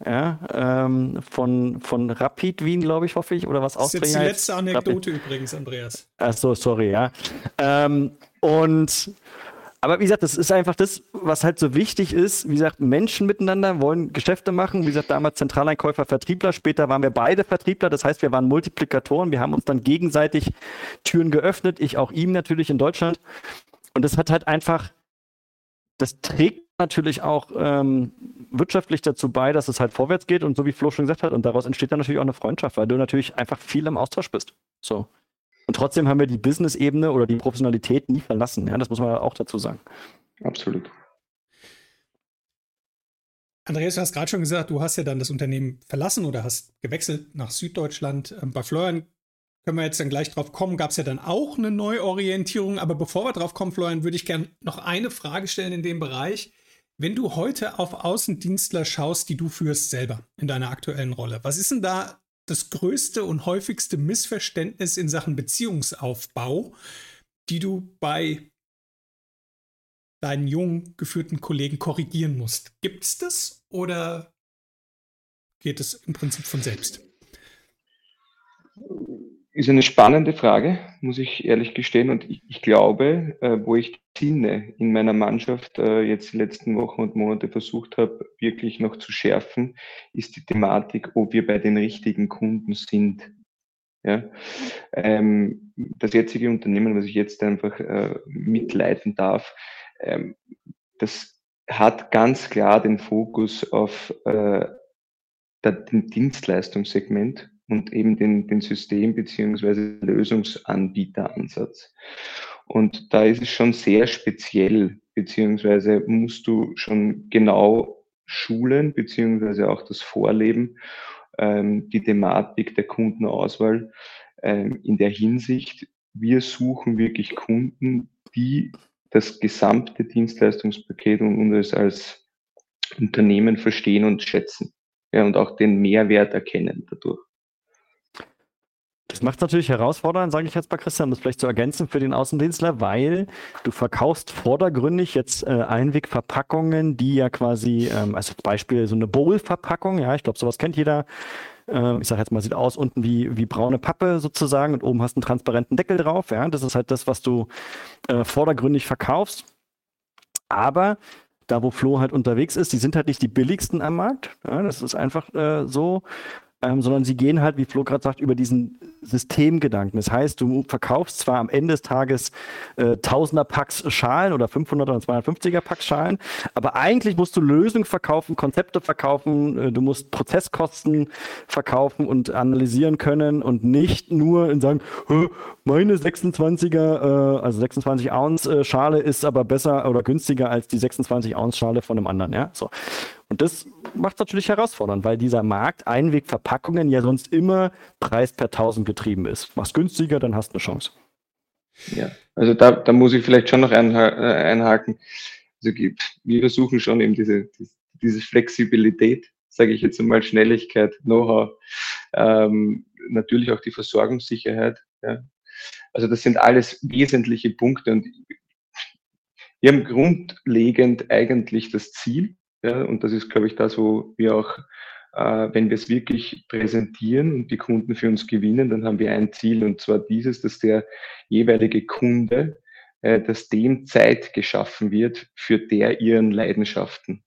von Rapid Wien, glaube ich, hoffe ich, oder was Austria. Das ist jetzt die letzte Anekdote übrigens, Andreas. Ach so, sorry, ja. Aber wie gesagt, das ist einfach das, was halt so wichtig ist. Wie gesagt, Menschen miteinander wollen Geschäfte machen. Wie gesagt, damals Zentraleinkäufer, Vertriebler. Später waren wir beide Vertriebler. Das heißt, wir waren Multiplikatoren. Wir haben uns dann gegenseitig Türen geöffnet. Ich auch ihm natürlich in Deutschland. Und das hat halt einfach, das trägt natürlich auch wirtschaftlich dazu bei, dass es halt vorwärts geht. Und so wie Flo schon gesagt hat. Und daraus entsteht dann natürlich auch eine Freundschaft, weil du natürlich einfach viel im Austausch bist. So. Und trotzdem haben wir die Business-Ebene oder die Professionalität nie verlassen. Ja, das muss man auch dazu sagen. Absolut. Andreas, du hast gerade schon gesagt, du hast ja dann das Unternehmen verlassen oder hast gewechselt nach Süddeutschland. Bei Florian können wir jetzt dann gleich drauf kommen, gab es ja dann auch eine Neuorientierung. Aber bevor wir drauf kommen, Florian, würde ich gerne noch eine Frage stellen in dem Bereich. Wenn du heute auf Außendienstler schaust, die du führst selber in deiner aktuellen Rolle, was ist denn da das größte und häufigste Missverständnis in Sachen Beziehungsaufbau, die du bei deinen jung geführten Kollegen korrigieren musst? Gibt es das oder geht es im Prinzip von selbst? Ist eine spannende Frage, muss ich ehrlich gestehen. Und ich glaube, wo ich Sinne in meiner Mannschaft jetzt die letzten Wochen und Monate versucht habe, wirklich noch zu schärfen, ist die Thematik, ob wir bei den richtigen Kunden sind. Ja? Das jetzige Unternehmen, was ich jetzt einfach mitleiten darf, das hat ganz klar den Fokus auf dem Dienstleistungssegment und eben den System- bzw. Lösungsanbieteransatz. Und da ist es schon sehr speziell, beziehungsweise musst du schon genau schulen, beziehungsweise auch das Vorleben, die Thematik der Kundenauswahl in der Hinsicht, wir suchen wirklich Kunden, die das gesamte Dienstleistungspaket und uns als Unternehmen verstehen und schätzen. Ja, und auch den Mehrwert erkennen dadurch. Das macht es natürlich herausfordernd, sage ich jetzt bei Christian, um das vielleicht zu ergänzen für den Außendienstler, weil du verkaufst vordergründig jetzt Einwegverpackungen, die ja quasi, also Beispiel so eine Bowl-Verpackung, ja, ich glaube, sowas kennt jeder. Ich sage jetzt mal, sieht aus unten wie braune Pappe sozusagen und oben hast du einen transparenten Deckel drauf. Ja, das ist halt das, was du vordergründig verkaufst. Aber da, wo Flo halt unterwegs ist, die sind halt nicht die billigsten am Markt. Ja, das ist einfach so. Sondern sie gehen halt, wie Flo gerade sagt, über diesen Systemgedanken. Das heißt, du verkaufst zwar am Ende des Tages Tausender-Packs Schalen oder 500 oder 250er-Packs Schalen, aber eigentlich musst du Lösungen verkaufen, Konzepte verkaufen, du musst Prozesskosten verkaufen und analysieren können und nicht nur sagen, meine 26er, also 26 Ounce Schale ist aber besser oder günstiger als die 26 Ounce Schale von einem anderen. Ja, so. Und das macht es natürlich herausfordernd, weil dieser Markt Einwegverpackungen ja sonst immer Preis per 1000 getrieben ist. Mach's günstiger, dann hast du eine Chance. Ja, also da muss ich vielleicht schon noch einhaken. Also wir versuchen schon eben diese Flexibilität, sage ich jetzt einmal, Schnelligkeit, Know-how, natürlich auch die Versorgungssicherheit. Ja. Also das sind alles wesentliche Punkte und wir haben grundlegend eigentlich das Ziel, ja, und das ist, glaube ich, das, wo wir auch, wenn wir es wirklich präsentieren und die Kunden für uns gewinnen, dann haben wir ein Ziel, und zwar dieses, dass der jeweilige Kunde, dass dem Zeit geschaffen wird für der ihren Leidenschaften.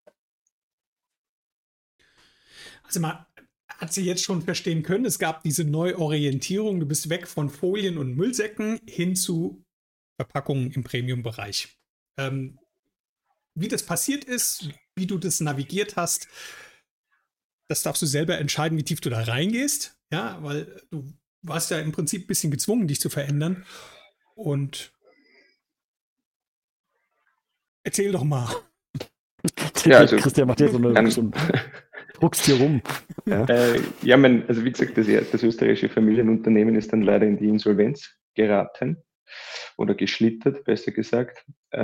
Also man hat sie jetzt schon verstehen können, es gab diese Neuorientierung, du bist weg von Folien und Müllsäcken hin zu Verpackungen im Premium-Bereich. Wie das passiert ist, wie du das navigiert hast, das darfst du selber entscheiden, wie tief du da reingehst. Ja, weil du warst ja im Prinzip ein bisschen gezwungen, dich zu verändern. Und erzähl doch mal. Ja, also, Christian macht hier so einen druckst hier rum. Ja, also wie gesagt, das österreichische Familienunternehmen ist dann leider in die Insolvenz geraten oder geschlittert, besser gesagt.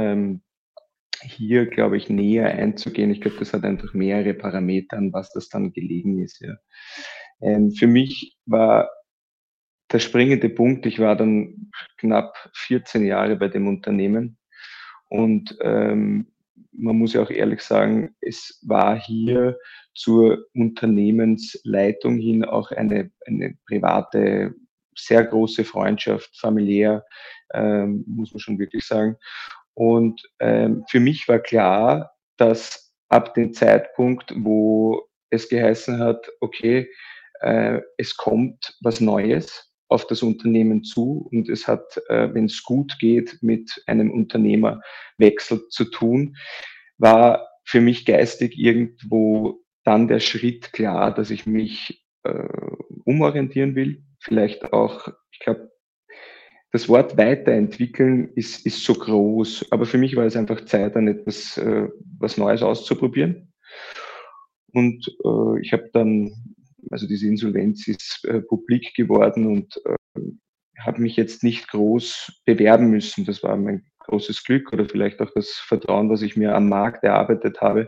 Hier, glaube ich, näher einzugehen. Ich glaube, das hat einfach mehrere Parameter, an was das dann gelegen ist. Ja. Für mich war der springende Punkt, ich war dann knapp 14 Jahre bei dem Unternehmen und man muss ja auch ehrlich sagen, es war hier zur Unternehmensleitung hin auch eine private, sehr große Freundschaft, familiär, muss man schon wirklich sagen. Und für mich war klar, dass ab dem Zeitpunkt, wo es geheißen hat, okay, es kommt was Neues auf das Unternehmen zu und es hat, wenn es gut geht, mit einem Unternehmerwechsel zu tun, war für mich geistig irgendwo dann der Schritt klar, dass ich mich umorientieren will. Vielleicht auch, ich glaube, das Wort weiterentwickeln ist so groß, aber für mich war es einfach Zeit, dann etwas was Neues auszuprobieren. Und ich habe dann, also diese Insolvenz ist publik geworden und habe mich jetzt nicht groß bewerben müssen. Das war mein großes Glück oder vielleicht auch das Vertrauen, was ich mir am Markt erarbeitet habe.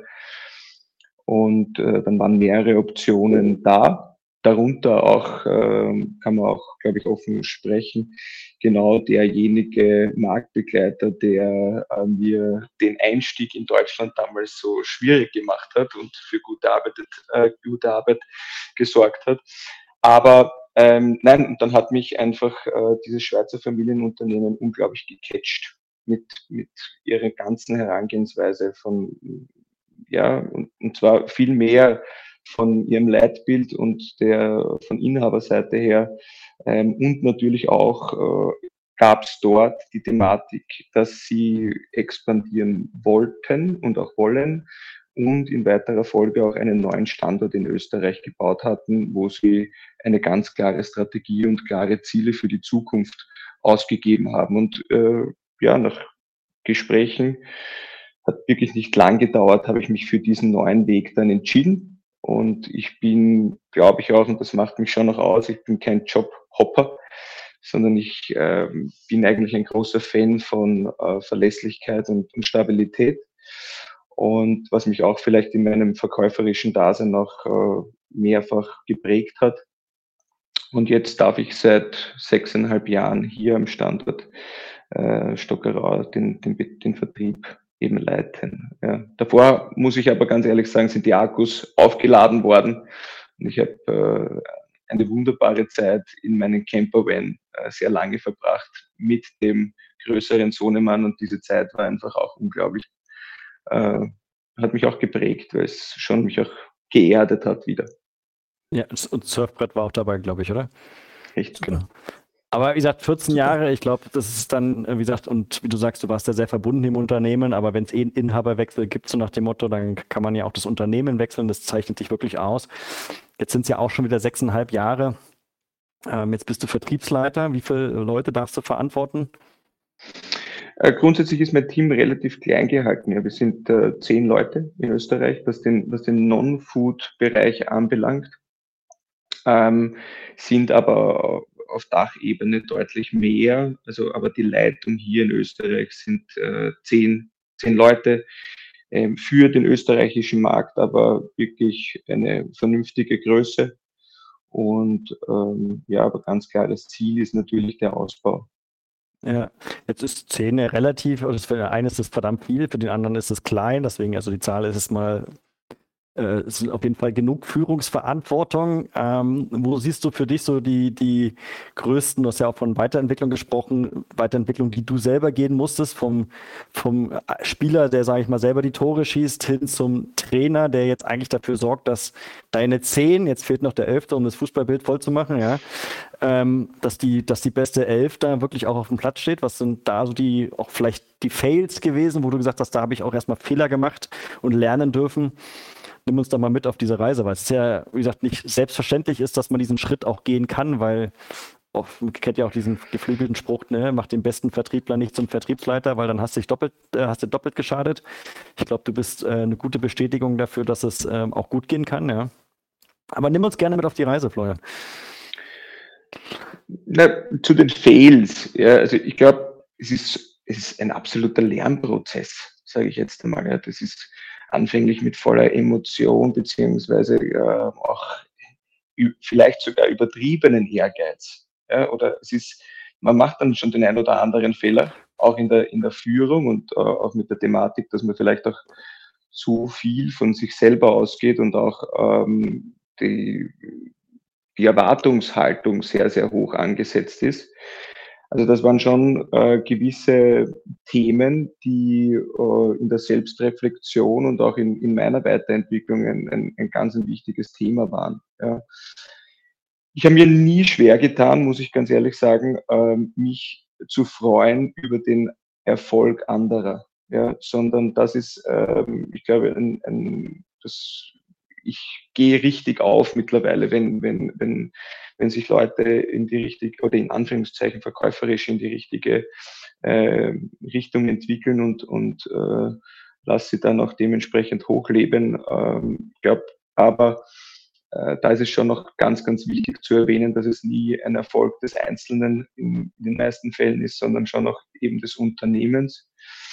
Und dann waren mehrere Optionen da. Darunter auch, kann man auch, glaube ich, offen sprechen, genau derjenige Marktbegleiter, der mir den Einstieg in Deutschland damals so schwierig gemacht hat und für gute Arbeit gesorgt hat. Aber nein, und dann hat mich einfach dieses Schweizer Familienunternehmen unglaublich gecatcht mit ihrer ganzen Herangehensweise von, ja, und zwar viel mehr von ihrem Leitbild und von Inhaberseite her. Und natürlich auch gab es dort die Thematik, dass sie expandieren wollten und auch wollen und in weiterer Folge auch einen neuen Standort in Österreich gebaut hatten, wo sie eine ganz klare Strategie und klare Ziele für die Zukunft ausgegeben haben. Und ja, nach Gesprächen, hat wirklich nicht lang gedauert, habe ich mich für diesen neuen Weg dann entschieden. Und ich bin, glaube ich auch, und das macht mich schon noch aus, ich bin kein Jobhopper, sondern ich bin eigentlich ein großer Fan von Verlässlichkeit und Stabilität. Und was mich auch vielleicht in meinem verkäuferischen Dasein noch mehrfach geprägt hat. Und jetzt darf ich seit 6,5 Jahren hier am Standort Stockerau den Vertrieb eben leiten. Ja. Davor muss ich aber ganz ehrlich sagen, sind die Akkus aufgeladen worden. Und ich habe eine wunderbare Zeit in meinem Campervan sehr lange verbracht mit dem größeren Sohnemann und diese Zeit war einfach auch unglaublich hat mich auch geprägt, weil es schon mich auch geerdet hat wieder. Ja, und Surfbrett war auch dabei, glaube ich, oder? Echt, genau. Aber wie gesagt, 14 Jahre, ich glaube, das ist dann, wie gesagt, und wie du sagst, du warst ja sehr verbunden im Unternehmen, aber wenn es einen Inhaberwechsel gibt, so nach dem Motto, dann kann man ja auch das Unternehmen wechseln, das zeichnet dich wirklich aus. Jetzt sind es ja auch schon wieder 6,5 Jahre. Jetzt bist du Vertriebsleiter. Wie viele Leute darfst du verantworten? Grundsätzlich ist mein Team relativ klein gehalten. Ja, wir sind 10 Leute in Österreich, was den Non-Food-Bereich anbelangt, sind aber auf Dachebene deutlich mehr. Also, aber die Leitung hier in Österreich sind 10 Leute für den österreichischen Markt, aber wirklich eine vernünftige Größe. Und ja, aber ganz klar, das Ziel ist natürlich der Ausbau. Ja, jetzt ist 10 relativ, oder für den einen ist es verdammt viel, für den anderen ist es klein, deswegen, also die Zahl ist es mal, es ist auf jeden Fall genug Führungsverantwortung. Wo siehst du für dich so die größten, du hast ja auch von Weiterentwicklung gesprochen, Weiterentwicklung, die du selber gehen musstest, vom Spieler, der, sage ich mal, selber die Tore schießt, hin zum Trainer, der jetzt eigentlich dafür sorgt, dass deine 10, jetzt fehlt noch der 11., um das Fußballbild voll zu machen, ja, dass die beste 11 da wirklich auch auf dem Platz steht. Was sind da so auch vielleicht die Fails gewesen, wo du gesagt hast, da habe ich auch erstmal Fehler gemacht und lernen dürfen? Nimm uns da mal mit auf diese Reise, weil es ja, wie gesagt, nicht selbstverständlich ist, dass man diesen Schritt auch gehen kann, weil man kennt ja auch diesen geflügelten Spruch, ne, mach den besten Vertriebler nicht zum Vertriebsleiter, weil dann hast du doppelt geschadet. Ich glaube, du bist eine gute Bestätigung dafür, dass es auch gut gehen kann, ja. Aber nimm uns gerne mit auf die Reise, Florian. Zu den Fails. Ja, also ich glaube, es ist ein absoluter Lernprozess, sage ich jetzt einmal. Ja. Das ist anfänglich mit voller Emotion beziehungsweise auch vielleicht sogar übertriebenen Ehrgeiz. Ja, oder man macht dann schon den ein oder anderen Fehler, auch in der Führung und auch mit der Thematik, dass man vielleicht auch zu viel von sich selber ausgeht und auch die Erwartungshaltung sehr, sehr hoch angesetzt ist. Also das waren schon gewisse Themen, die in der Selbstreflexion und auch in meiner Weiterentwicklung ein ganz wichtiges Thema waren. Ja. Ich habe mir nie schwer getan, muss ich ganz ehrlich sagen, mich zu freuen über den Erfolg anderer. Ja, sondern das ist, ich glaube, ich gehe richtig auf mittlerweile, wenn sich Leute in die richtige oder in Anführungszeichen verkäuferisch in die richtige Richtung entwickeln und lasse sie dann auch dementsprechend hochleben. Ich glaube, aber da ist es schon noch ganz, ganz wichtig zu erwähnen, dass es nie ein Erfolg des Einzelnen in den meisten Fällen ist, sondern schon auch eben des Unternehmens.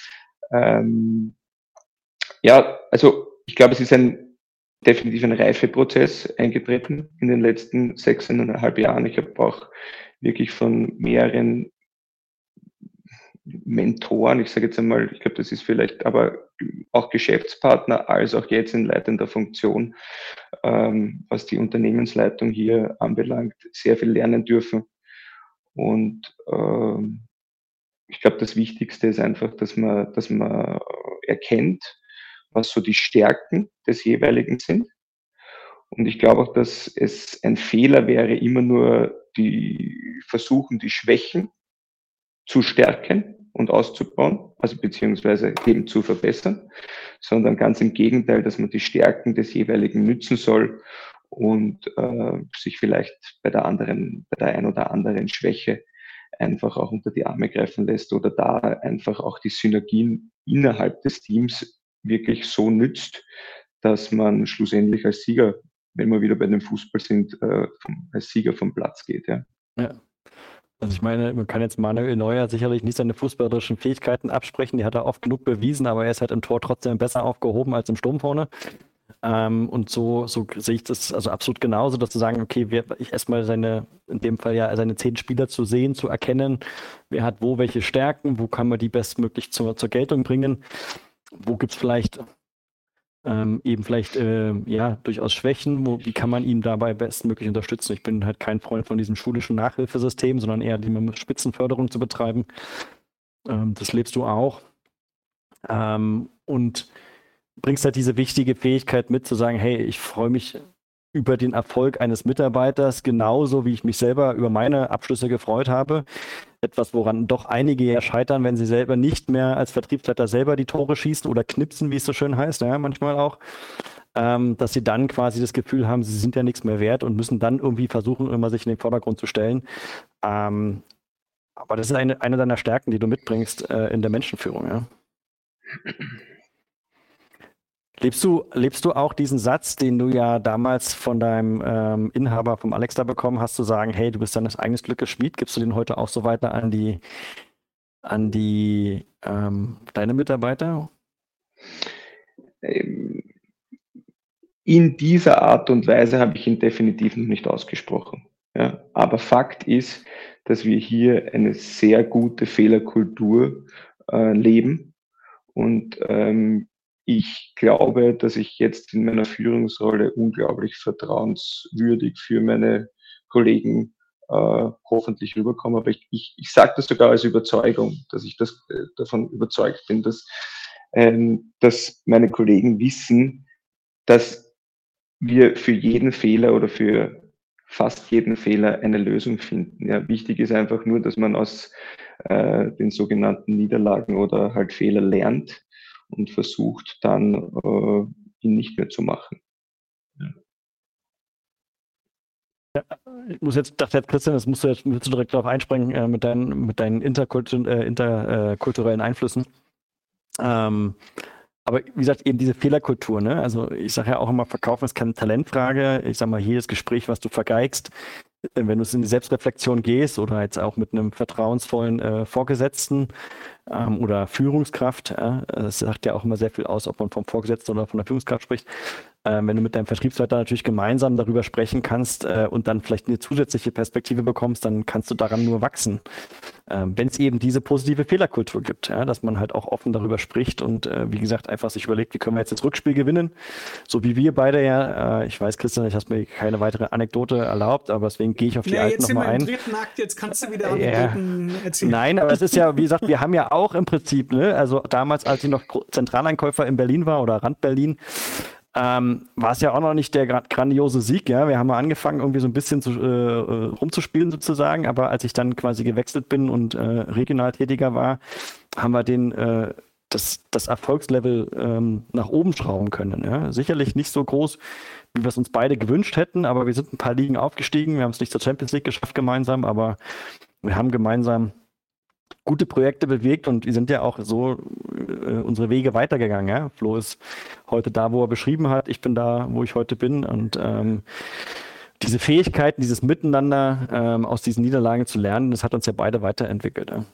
Ja, also ich glaube, es ist definitiv ein Reifeprozess eingetreten in den letzten 6,5 Jahren. Ich habe auch wirklich von mehreren Mentoren, ich sage jetzt einmal, ich glaube, das ist vielleicht aber auch Geschäftspartner, als auch jetzt in leitender Funktion, was die Unternehmensleitung hier anbelangt, sehr viel lernen dürfen. Und ich glaube, das Wichtigste ist einfach, dass man erkennt, was so die Stärken des jeweiligen sind. Und ich glaube auch, dass es ein Fehler wäre, immer nur die Schwächen zu stärken und auszubauen, also beziehungsweise eben zu verbessern, sondern ganz im Gegenteil, dass man die Stärken des jeweiligen nützen soll und sich vielleicht bei der ein oder anderen Schwäche einfach auch unter die Arme greifen lässt oder da einfach auch die Synergien innerhalb des Teams wirklich so nützt, dass man schlussendlich als Sieger, wenn wir wieder bei dem Fußball sind, als Sieger vom Platz geht. Ja. Ja. Also ich meine, man kann jetzt Manuel Neuer sicherlich nicht seine fußballerischen Fähigkeiten absprechen, die hat er oft genug bewiesen, aber er ist halt im Tor trotzdem besser aufgehoben als im Sturm vorne. Und so sehe ich das also absolut genauso, dass zu sagen, okay, erstmal in dem Fall ja seine 10 Spieler zu sehen, zu erkennen, wer hat wo welche Stärken, wo kann man die bestmöglich zur Geltung bringen, wo gibt es vielleicht durchaus Schwächen, wie kann man ihn dabei bestmöglich unterstützen. Ich bin halt kein Freund von diesem schulischen Nachhilfesystem, sondern eher die Spitzenförderung zu betreiben. Das lebst du auch. Und bringst halt diese wichtige Fähigkeit mit, zu sagen, hey, ich freue mich über den Erfolg eines Mitarbeiters, genauso wie ich mich selber über meine Abschlüsse gefreut habe. Etwas, woran doch einige ja scheitern, wenn sie selber nicht mehr als Vertriebsleiter selber die Tore schießen oder knipsen, wie es so schön heißt, ja, manchmal auch, dass sie dann quasi das Gefühl haben, sie sind ja nichts mehr wert und müssen dann irgendwie versuchen, immer sich in den Vordergrund zu stellen. Aber das ist eine deiner Stärken, die du mitbringst in der Menschenführung, ja. Lebst du auch diesen Satz, den du ja damals von deinem Inhaber, vom Alex, da bekommen hast, zu sagen, hey, du bist deines eigenes Glückes Schmied? Gibst du den heute auch so weiter an deine Mitarbeiter? In dieser Art und Weise habe ich ihn definitiv noch nicht ausgesprochen. Ja. Aber Fakt ist, dass wir hier eine sehr gute Fehlerkultur leben. Und ich glaube, dass ich jetzt in meiner Führungsrolle unglaublich vertrauenswürdig für meine Kollegen hoffentlich rüberkomme. Aber ich sage das sogar als Überzeugung, dass ich davon überzeugt bin, dass meine Kollegen wissen, dass wir für jeden Fehler oder für fast jeden Fehler eine Lösung finden. Ja, wichtig ist einfach nur, dass man aus den sogenannten Niederlagen oder halt Fehler lernt und versucht dann ihn nicht mehr zu machen. Ja, ich dachte jetzt, Christian, willst du direkt darauf einspringen mit deinen interkulturellen Einflüssen. Aber wie gesagt, eben diese Fehlerkultur, ne? Also ich sage ja auch immer, Verkaufen ist keine Talentfrage. Ich sage mal, jedes Gespräch, was du vergeigst, wenn du es in die Selbstreflexion gehst oder jetzt auch mit einem vertrauensvollen Vorgesetzten oder Führungskraft, das sagt ja auch immer sehr viel aus, ob man vom Vorgesetzten oder von der Führungskraft spricht. Wenn du mit deinem Vertriebsleiter natürlich gemeinsam darüber sprechen kannst und dann vielleicht eine zusätzliche Perspektive bekommst, dann kannst du daran nur wachsen. Wenn es eben diese positive Fehlerkultur gibt, ja, dass man halt auch offen darüber spricht und wie gesagt einfach sich überlegt, wie können wir jetzt das Rückspiel gewinnen, so wie wir beide ja. Ich weiß, Christian, ich hast mir keine weitere Anekdote erlaubt, aber deswegen gehe ich auf die alten nochmal ein. Jetzt sind wir im dritten Akt, jetzt kannst du wieder Anekdoten erzählen. Nein, aber es ist ja, wie gesagt, wir haben ja auch im Prinzip, ne, also damals, als ich noch Zentraleinkäufer in Berlin war oder Rand Berlin, war es ja auch noch nicht der grandiose Sieg, ja. Wir haben mal angefangen, irgendwie so ein bisschen rumzuspielen sozusagen, aber als ich dann quasi gewechselt bin und regional tätiger war, haben wir das Erfolgslevel nach oben schrauben können. Ja. Sicherlich nicht so groß, wie wir es uns beide gewünscht hätten, aber wir sind ein paar Ligen aufgestiegen. Wir haben es nicht zur Champions League geschafft gemeinsam, aber wir haben gemeinsam gute Projekte bewegt und wir sind ja auch so unsere Wege weitergegangen. Ja? Flo ist heute da, wo er beschrieben hat. Ich bin da, wo ich heute bin. Und diese Fähigkeiten, dieses Miteinander aus diesen Niederlagen zu lernen, das hat uns ja beide weiterentwickelt. Ja,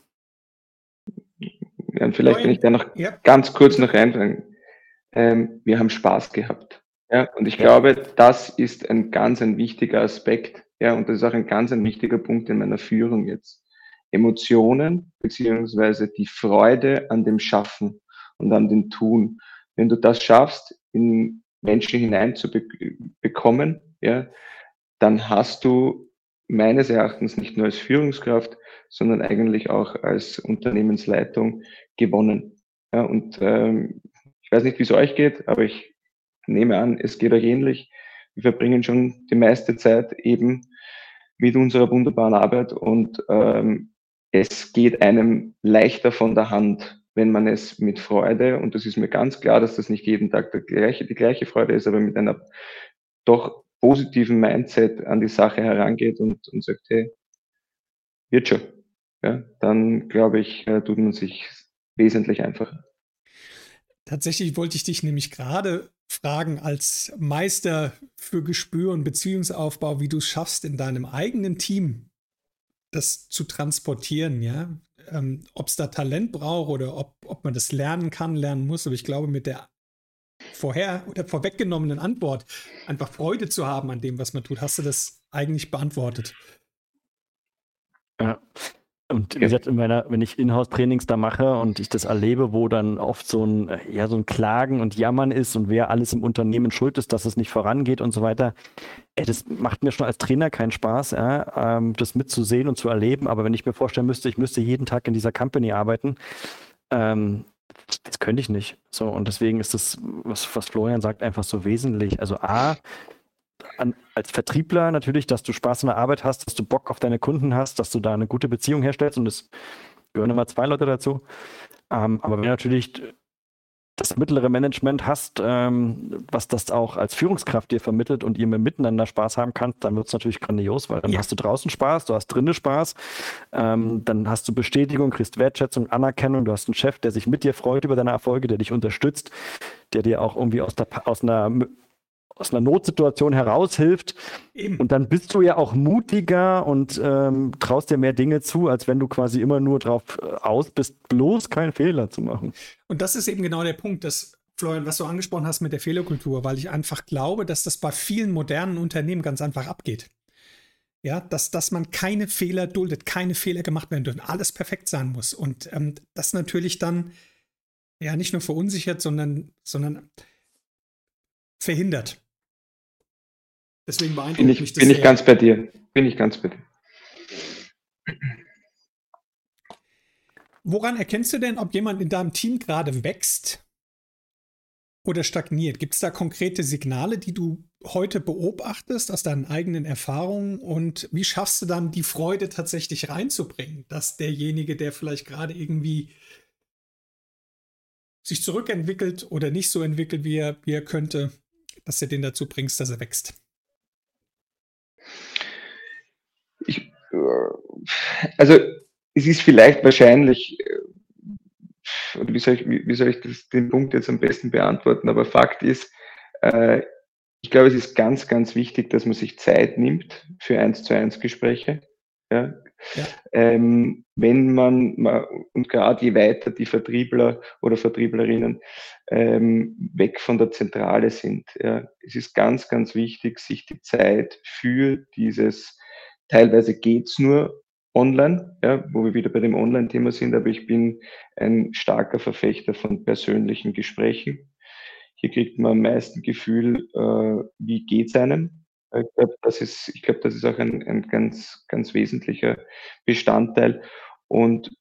ja, und vielleicht, wenn ich da noch ganz kurz noch reinbringen. Wir haben Spaß gehabt. Ja? Und ich glaube, das ist ein wichtiger Aspekt. Ja? Und das ist auch ein wichtiger Punkt in meiner Führung jetzt. Emotionen beziehungsweise die Freude an dem Schaffen und an dem Tun. Wenn du das schaffst, in Menschen hineinzubekommen, ja, dann hast du meines Erachtens nicht nur als Führungskraft, sondern eigentlich auch als Unternehmensleitung gewonnen. Ja, und ich weiß nicht, wie es euch geht, aber ich nehme an, es geht euch ähnlich. Wir verbringen schon die meiste Zeit eben mit unserer wunderbaren Arbeit und es geht einem leichter von der Hand, wenn man es mit Freude, und das ist mir ganz klar, dass das nicht jeden Tag die gleiche Freude ist, aber mit einer doch positiven Mindset an die Sache herangeht und sagt, hey, wird schon. Ja, dann glaube ich, tut man sich wesentlich einfacher. Tatsächlich wollte ich dich nämlich gerade fragen, als Meister für Gespür und Beziehungsaufbau, wie du es schaffst, in deinem eigenen Team das zu transportieren, ja. Ob es da Talent braucht oder ob man das lernen kann, lernen muss. Aber ich glaube, mit der vorweggenommenen Antwort, einfach Freude zu haben an dem, was man tut, hast du das eigentlich beantwortet. Ja. Und wie gesagt, wenn ich Inhouse-Trainings da mache und ich das erlebe, wo dann oft so ein Klagen und Jammern ist und wer alles im Unternehmen schuld ist, dass es nicht vorangeht und so weiter, das macht mir schon als Trainer keinen Spaß, das mitzusehen und zu erleben. Aber wenn ich mir vorstellen müsste, ich müsste jeden Tag in dieser Company arbeiten, das könnte ich nicht. So, und deswegen ist das, was Florian sagt, einfach so wesentlich. Also als Vertriebler natürlich, dass du Spaß an der Arbeit hast, dass du Bock auf deine Kunden hast, dass du da eine gute Beziehung herstellst, und es gehören immer 2 Leute dazu. Aber wenn du natürlich das mittlere Management hast, was das auch als Führungskraft dir vermittelt und ihr miteinander Spaß haben kannst, dann wird es natürlich grandios, weil dann hast du draußen Spaß, du hast drinnen Spaß, dann hast du Bestätigung, kriegst Wertschätzung, Anerkennung, du hast einen Chef, der sich mit dir freut über deine Erfolge, der dich unterstützt, der dir auch irgendwie aus einer Notsituation heraushilft. Eben. Und dann bist du ja auch mutiger und traust dir mehr Dinge zu, als wenn du quasi immer nur drauf aus bist, bloß keinen Fehler zu machen. Und das ist eben genau der Punkt, Florian, was du angesprochen hast mit der Fehlerkultur, weil ich einfach glaube, dass das bei vielen modernen Unternehmen ganz einfach abgeht. Ja, dass man keine Fehler duldet, keine Fehler gemacht werden dürfen, alles perfekt sein muss. Und das natürlich dann ja nicht nur verunsichert, sondern verhindert. Deswegen beeindruckt mich das. Bin ich ganz bei dir. Woran erkennst du denn, ob jemand in deinem Team gerade wächst oder stagniert? Gibt es da konkrete Signale, die du heute beobachtest aus deinen eigenen Erfahrungen? Und wie schaffst du dann, die Freude tatsächlich reinzubringen, dass derjenige, der vielleicht gerade irgendwie sich zurückentwickelt oder nicht so entwickelt, wie er könnte, dass du den dazu bringst, dass er wächst? Also es ist vielleicht wahrscheinlich, wie soll ich den Punkt jetzt am besten beantworten, aber Fakt ist, ich glaube, es ist ganz, ganz wichtig, dass man sich Zeit nimmt für 1:1 Gespräche. Ja? Ja. Wenn man, und gerade je weiter die Vertriebler oder Vertrieblerinnen weg von der Zentrale sind, ja, es ist ganz, ganz wichtig, sich die Zeit für dieses, teilweise geht's nur online, ja, wo wir wieder bei dem Online-Thema sind, aber ich bin ein starker Verfechter von persönlichen Gesprächen. Hier kriegt man am meisten Gefühl, wie geht's einem. Ich glaube, das ist auch ein ganz, ganz wesentlicher Bestandteil. Und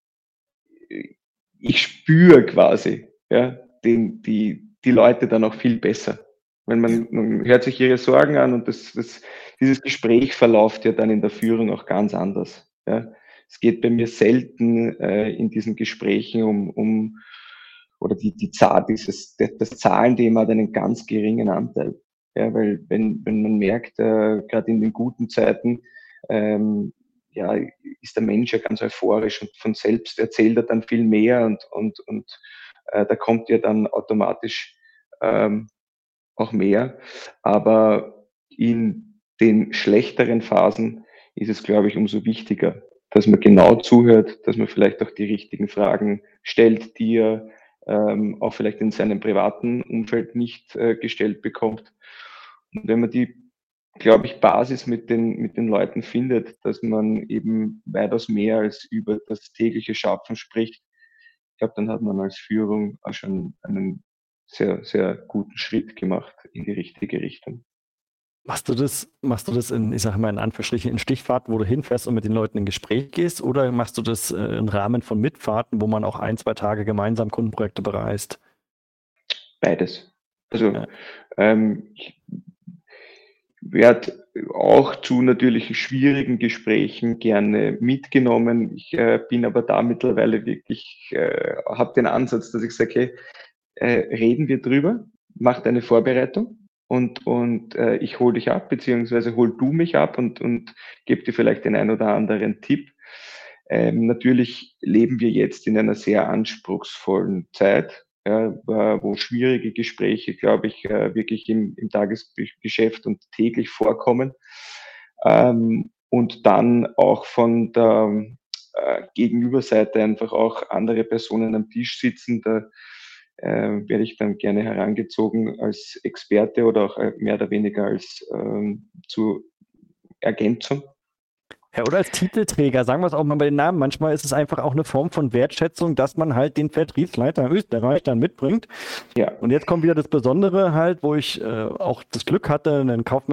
ich spüre quasi, ja, die Leute dann auch viel besser. Wenn man hört sich ihre Sorgen an, und dieses Gespräch verläuft ja dann in der Führung auch ganz anders. Ja. Es geht bei mir selten in diesen Gesprächen oder die Zahl, das Zahlenthema hat einen ganz geringen Anteil. Ja, weil wenn man merkt, gerade in den guten Zeiten, ja, ist der Mensch ja ganz euphorisch und von selbst erzählt er dann viel mehr und da kommt ja dann automatisch auch mehr. Aber in den schlechteren Phasen ist es, glaube ich, umso wichtiger, dass man genau zuhört, dass man vielleicht auch die richtigen Fragen stellt, die er auch vielleicht in seinem privaten Umfeld nicht gestellt bekommt. Und wenn man die, glaube ich, Basis mit den Leuten findet, dass man eben weitaus mehr als über das tägliche Schaffen spricht, ich glaube, dann hat man als Führung auch schon einen sehr, sehr guten Schritt gemacht in die richtige Richtung. Machst du das in, ich sage mal in Anführungsstrichen, in Stichfahrten, wo du hinfährst und mit den Leuten in Gespräch gehst, oder machst du das im Rahmen von Mitfahrten, wo man auch 1-2 Tage gemeinsam Kundenprojekte bereist? Beides. Also ich werde auch zu natürlich schwierigen Gesprächen gerne mitgenommen. Ich bin aber da mittlerweile wirklich, habe den Ansatz, dass ich sage, hey, reden wir drüber, mach deine Vorbereitung. Und ich hole dich ab, beziehungsweise hol du mich ab und gebe dir vielleicht den ein oder anderen Tipp. Natürlich leben wir jetzt in einer sehr anspruchsvollen Zeit, wo schwierige Gespräche, glaube ich, wirklich im Tagesgeschäft und täglich vorkommen. Und dann auch von der Gegenüberseite einfach auch andere Personen am Tisch sitzen. Da werde ich dann gerne herangezogen als Experte oder auch mehr oder weniger als zur Ergänzung. Ja, oder als Titelträger, sagen wir es auch mal bei den Namen. Manchmal ist es einfach auch eine Form von Wertschätzung, dass man halt den Vertriebsleiter Österreich dann mitbringt. Ja. Und jetzt kommt wieder das Besondere halt, wo ich auch das Glück hatte,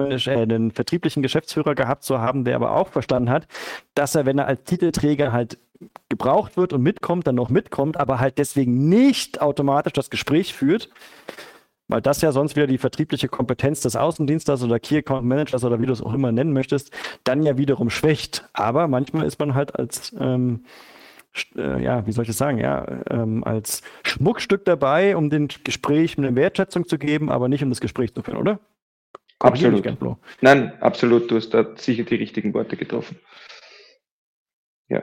einen vertrieblichen Geschäftsführer gehabt zu haben, der aber auch verstanden hat, dass er, wenn er als Titelträger halt gebraucht wird und mitkommt, dann noch mitkommt, aber halt deswegen nicht automatisch das Gespräch führt, weil das ja sonst wieder die vertriebliche Kompetenz des Außendienstlers oder Key Account Managers oder wie du es auch immer nennen möchtest, dann ja wiederum schwächt. Aber manchmal ist man halt als, wie soll ich das sagen, als Schmuckstück dabei, um dem Gespräch eine Wertschätzung zu geben, aber nicht um das Gespräch zu führen, oder? Absolut. Nein, absolut. Du hast da sicher die richtigen Worte getroffen. Ja.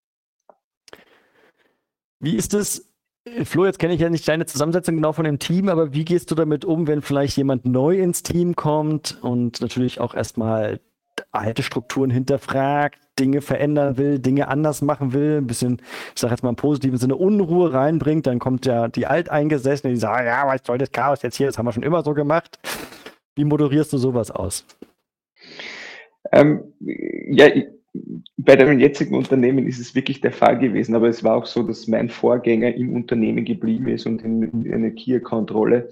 Wie ist es, Flo, jetzt kenne ich ja nicht deine Zusammensetzung genau von dem Team, aber wie gehst du damit um, wenn vielleicht jemand neu ins Team kommt und natürlich auch erstmal alte Strukturen hinterfragt, Dinge verändern will, Dinge anders machen will, ein bisschen, ich sage jetzt mal im positiven Sinne, Unruhe reinbringt, dann kommt ja die Alteingesessene, die sagen, ja, was soll das Chaos jetzt hier, das haben wir schon immer so gemacht. Wie moderierst du sowas aus? Bei dem jetzigen Unternehmen ist es wirklich der Fall gewesen, aber es war auch so, dass mein Vorgänger im Unternehmen geblieben ist und in eine Key-Account-Rolle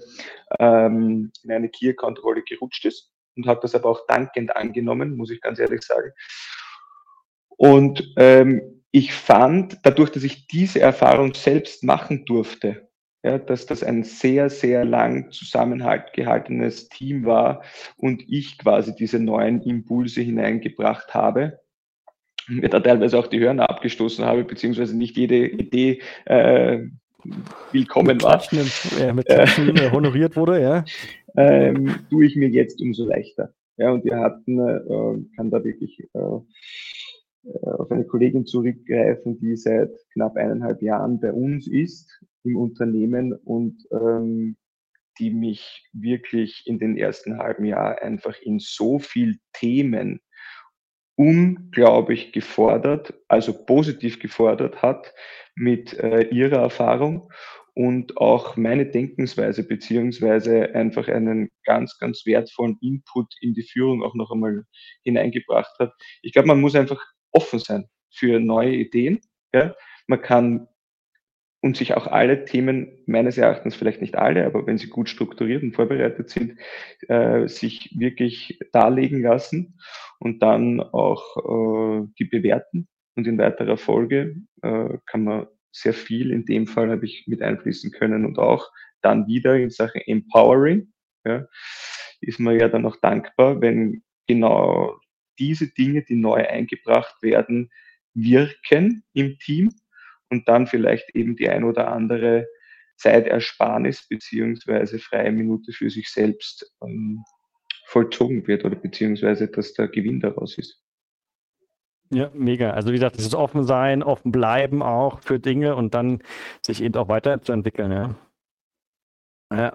gerutscht ist und hat das aber auch dankend angenommen, muss ich ganz ehrlich sagen. Und ich fand, dadurch, dass ich diese Erfahrung selbst machen durfte, ja, dass das ein sehr, sehr lang zusammengehaltenes Team war und ich quasi diese neuen Impulse hineingebracht habe, mir da teilweise auch die Hörner abgestoßen habe, beziehungsweise nicht jede Idee willkommen war. Mit Klatschen honoriert wurde, ja. Tue ich mir jetzt umso leichter. Ja, und wir hatten, kann da wirklich auf eine Kollegin zurückgreifen, die seit knapp 1,5 Jahren bei uns ist im Unternehmen und die mich wirklich in den ersten halben Jahr einfach in so viel Themen unglaublich gefordert, also positiv gefordert hat mit ihrer Erfahrung und auch meine Denkensweise beziehungsweise einfach einen ganz, ganz wertvollen Input in die Führung auch noch einmal hineingebracht hat. Ich glaube, man muss einfach offen sein für neue Ideen. Ja? Man kann und sich auch alle Themen, meines Erachtens vielleicht nicht alle, aber wenn sie gut strukturiert und vorbereitet sind, sich wirklich darlegen lassen und dann auch die bewerten. Und in weiterer Folge kann man sehr viel, in dem Fall habe ich mit einfließen können und auch dann wieder in Sachen Empowering, ja, ist man ja dann auch dankbar, wenn genau diese Dinge, die neu eingebracht werden, wirken im Team und dann vielleicht eben die ein oder andere Zeitersparnis beziehungsweise freie Minute für sich selbst vollzogen wird oder beziehungsweise dass der Gewinn daraus ist. Ja, mega. Also wie gesagt, dieses offen sein, offen bleiben auch für Dinge und dann sich eben auch weiterzuentwickeln, ja. Ja.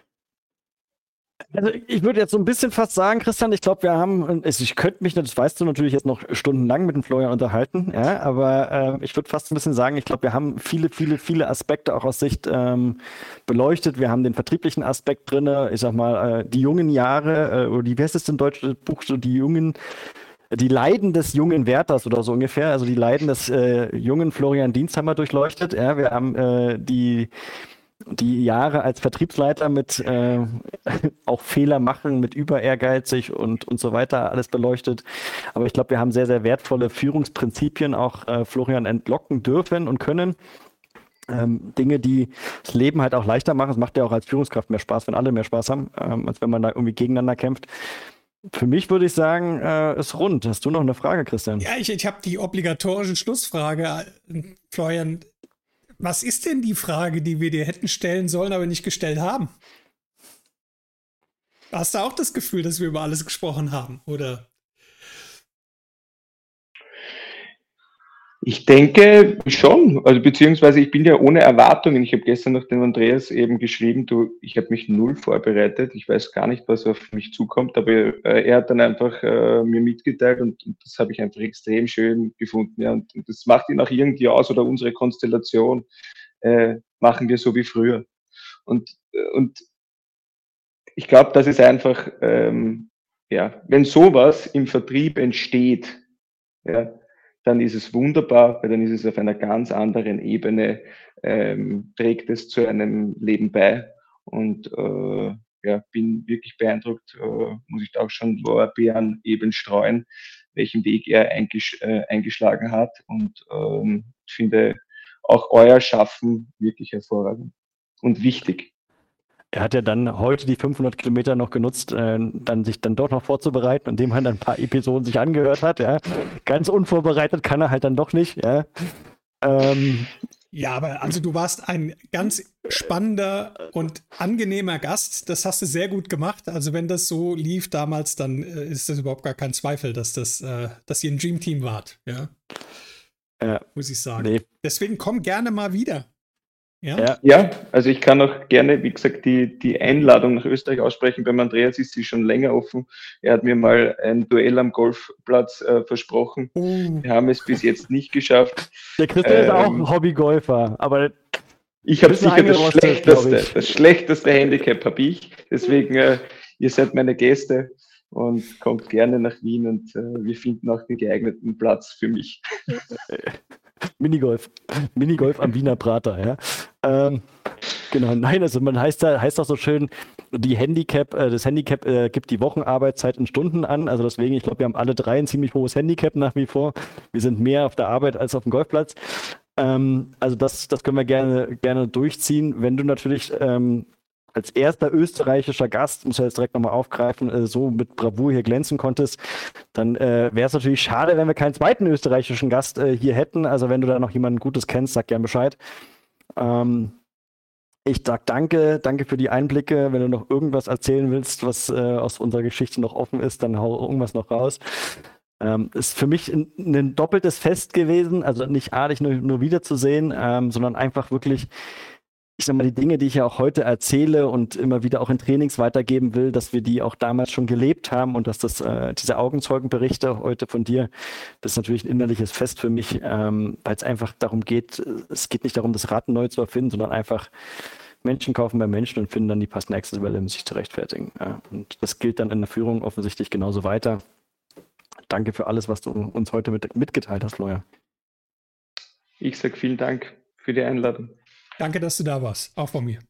Also ich würde jetzt so ein bisschen fast sagen, Christian, ich glaube, wir haben, ich könnte mich, das weißt du natürlich jetzt noch stundenlang mit dem Florian unterhalten, ja, aber ich würde fast ein bisschen sagen, ich glaube, wir haben viele Aspekte auch aus Sicht beleuchtet. Wir haben den vertrieblichen Aspekt drin, ich sag mal, die jungen Jahre, oder wie heißt es in Deutsch, Buch, so die Leiden des jungen Wärters oder so ungefähr, also die Leiden des jungen Florian Dienst haben wir durchleuchtet. Ja, wir haben die Jahre als Vertriebsleiter mit auch Fehler machen, mit Überehrgeizig und so weiter alles beleuchtet. Aber ich glaube, wir haben sehr, sehr wertvolle Führungsprinzipien auch Florian entlocken dürfen und können. Dinge, die das Leben halt auch leichter machen. Es macht ja auch als Führungskraft mehr Spaß, wenn alle mehr Spaß haben, als wenn man da irgendwie gegeneinander kämpft. Für mich würde ich sagen, ist rund. Hast du noch eine Frage, Christian? Ja, ich habe die obligatorische Schlussfrage, Florian. Was ist denn die Frage, die wir dir hätten stellen sollen, aber nicht gestellt haben? Hast du auch das Gefühl, dass wir über alles gesprochen haben, oder? Ich denke schon, also beziehungsweise ich bin ja ohne Erwartungen. Ich habe gestern noch dem Andreas eben geschrieben, ich habe mich null vorbereitet. Ich weiß gar nicht, was auf mich zukommt, aber er hat dann einfach mir mitgeteilt und das habe ich einfach extrem schön gefunden. Ja, und das macht ihn auch irgendwie aus oder unsere Konstellation machen wir so wie früher. Und ich glaube, das ist einfach, wenn sowas im Vertrieb entsteht, ja, dann ist es wunderbar, weil dann ist es auf einer ganz anderen Ebene, trägt es zu einem Leben bei und bin wirklich beeindruckt, muss ich da auch schon Lorbeeren eben streuen, welchen Weg er eingeschlagen hat. Und ich finde auch euer Schaffen wirklich hervorragend und wichtig. Er hat ja dann heute die 500 Kilometer noch genutzt, dann sich dann doch noch vorzubereiten, indem er dann ein paar Episoden sich angehört hat. Ja. Ganz unvorbereitet kann er halt dann doch nicht. Ja, ja, aber also du warst ein ganz spannender und angenehmer Gast. Das hast du sehr gut gemacht. Also wenn das so lief damals, dann ist das überhaupt gar kein Zweifel, dass ihr ein Dreamteam wart. Ja, muss ich sagen. Nee. Deswegen komm gerne mal wieder. Ja, also ich kann auch gerne, wie gesagt, die Einladung nach Österreich aussprechen. Beim Andreas ist sie schon länger offen. Er hat mir mal ein Duell am Golfplatz versprochen. Wir haben es bis jetzt nicht geschafft. Der Christian ist auch ein Hobbygolfer, aber ich habe sicher das schlechteste Handicap habe ich. Deswegen, ihr seid meine Gäste und kommt gerne nach Wien und wir finden auch den geeigneten Platz für mich. Minigolf am Wiener Prater, ja. Genau, nein, also man heißt auch so schön, das Handicap gibt die Wochenarbeitszeit in Stunden an, also deswegen, ich glaube, wir haben alle drei ein ziemlich hohes Handicap nach wie vor. Wir sind mehr auf der Arbeit als auf dem Golfplatz. Also das können wir gerne durchziehen, wenn du natürlich als erster österreichischer Gast, muss ich jetzt direkt nochmal aufgreifen, so mit Bravour hier glänzen konntest, dann wäre es natürlich schade, wenn wir keinen zweiten österreichischen Gast hier hätten. Also wenn du da noch jemanden Gutes kennst, sag gern Bescheid. Ich sag danke für die Einblicke. Wenn du noch irgendwas erzählen willst, was aus unserer Geschichte noch offen ist, dann hau irgendwas noch raus. Ist für mich ein doppeltes Fest gewesen, also nicht dich nur wiederzusehen, sondern einfach wirklich, ich sag mal, die Dinge, die ich ja auch heute erzähle und immer wieder auch in Trainings weitergeben will, dass wir die auch damals schon gelebt haben und dass diese Augenzeugenberichte heute von dir, das ist natürlich ein innerliches Fest für mich, weil es einfach darum geht, es geht nicht darum, das Rad neu zu erfinden, sondern einfach Menschen kaufen bei Menschen und finden dann die passende Access-Welle, um sich zu rechtfertigen. Ja, und das gilt dann in der Führung offensichtlich genauso weiter. Danke für alles, was du uns heute mitgeteilt hast, Florian. Ich sage vielen Dank für die Einladung. Danke, dass du da warst. Auch von mir.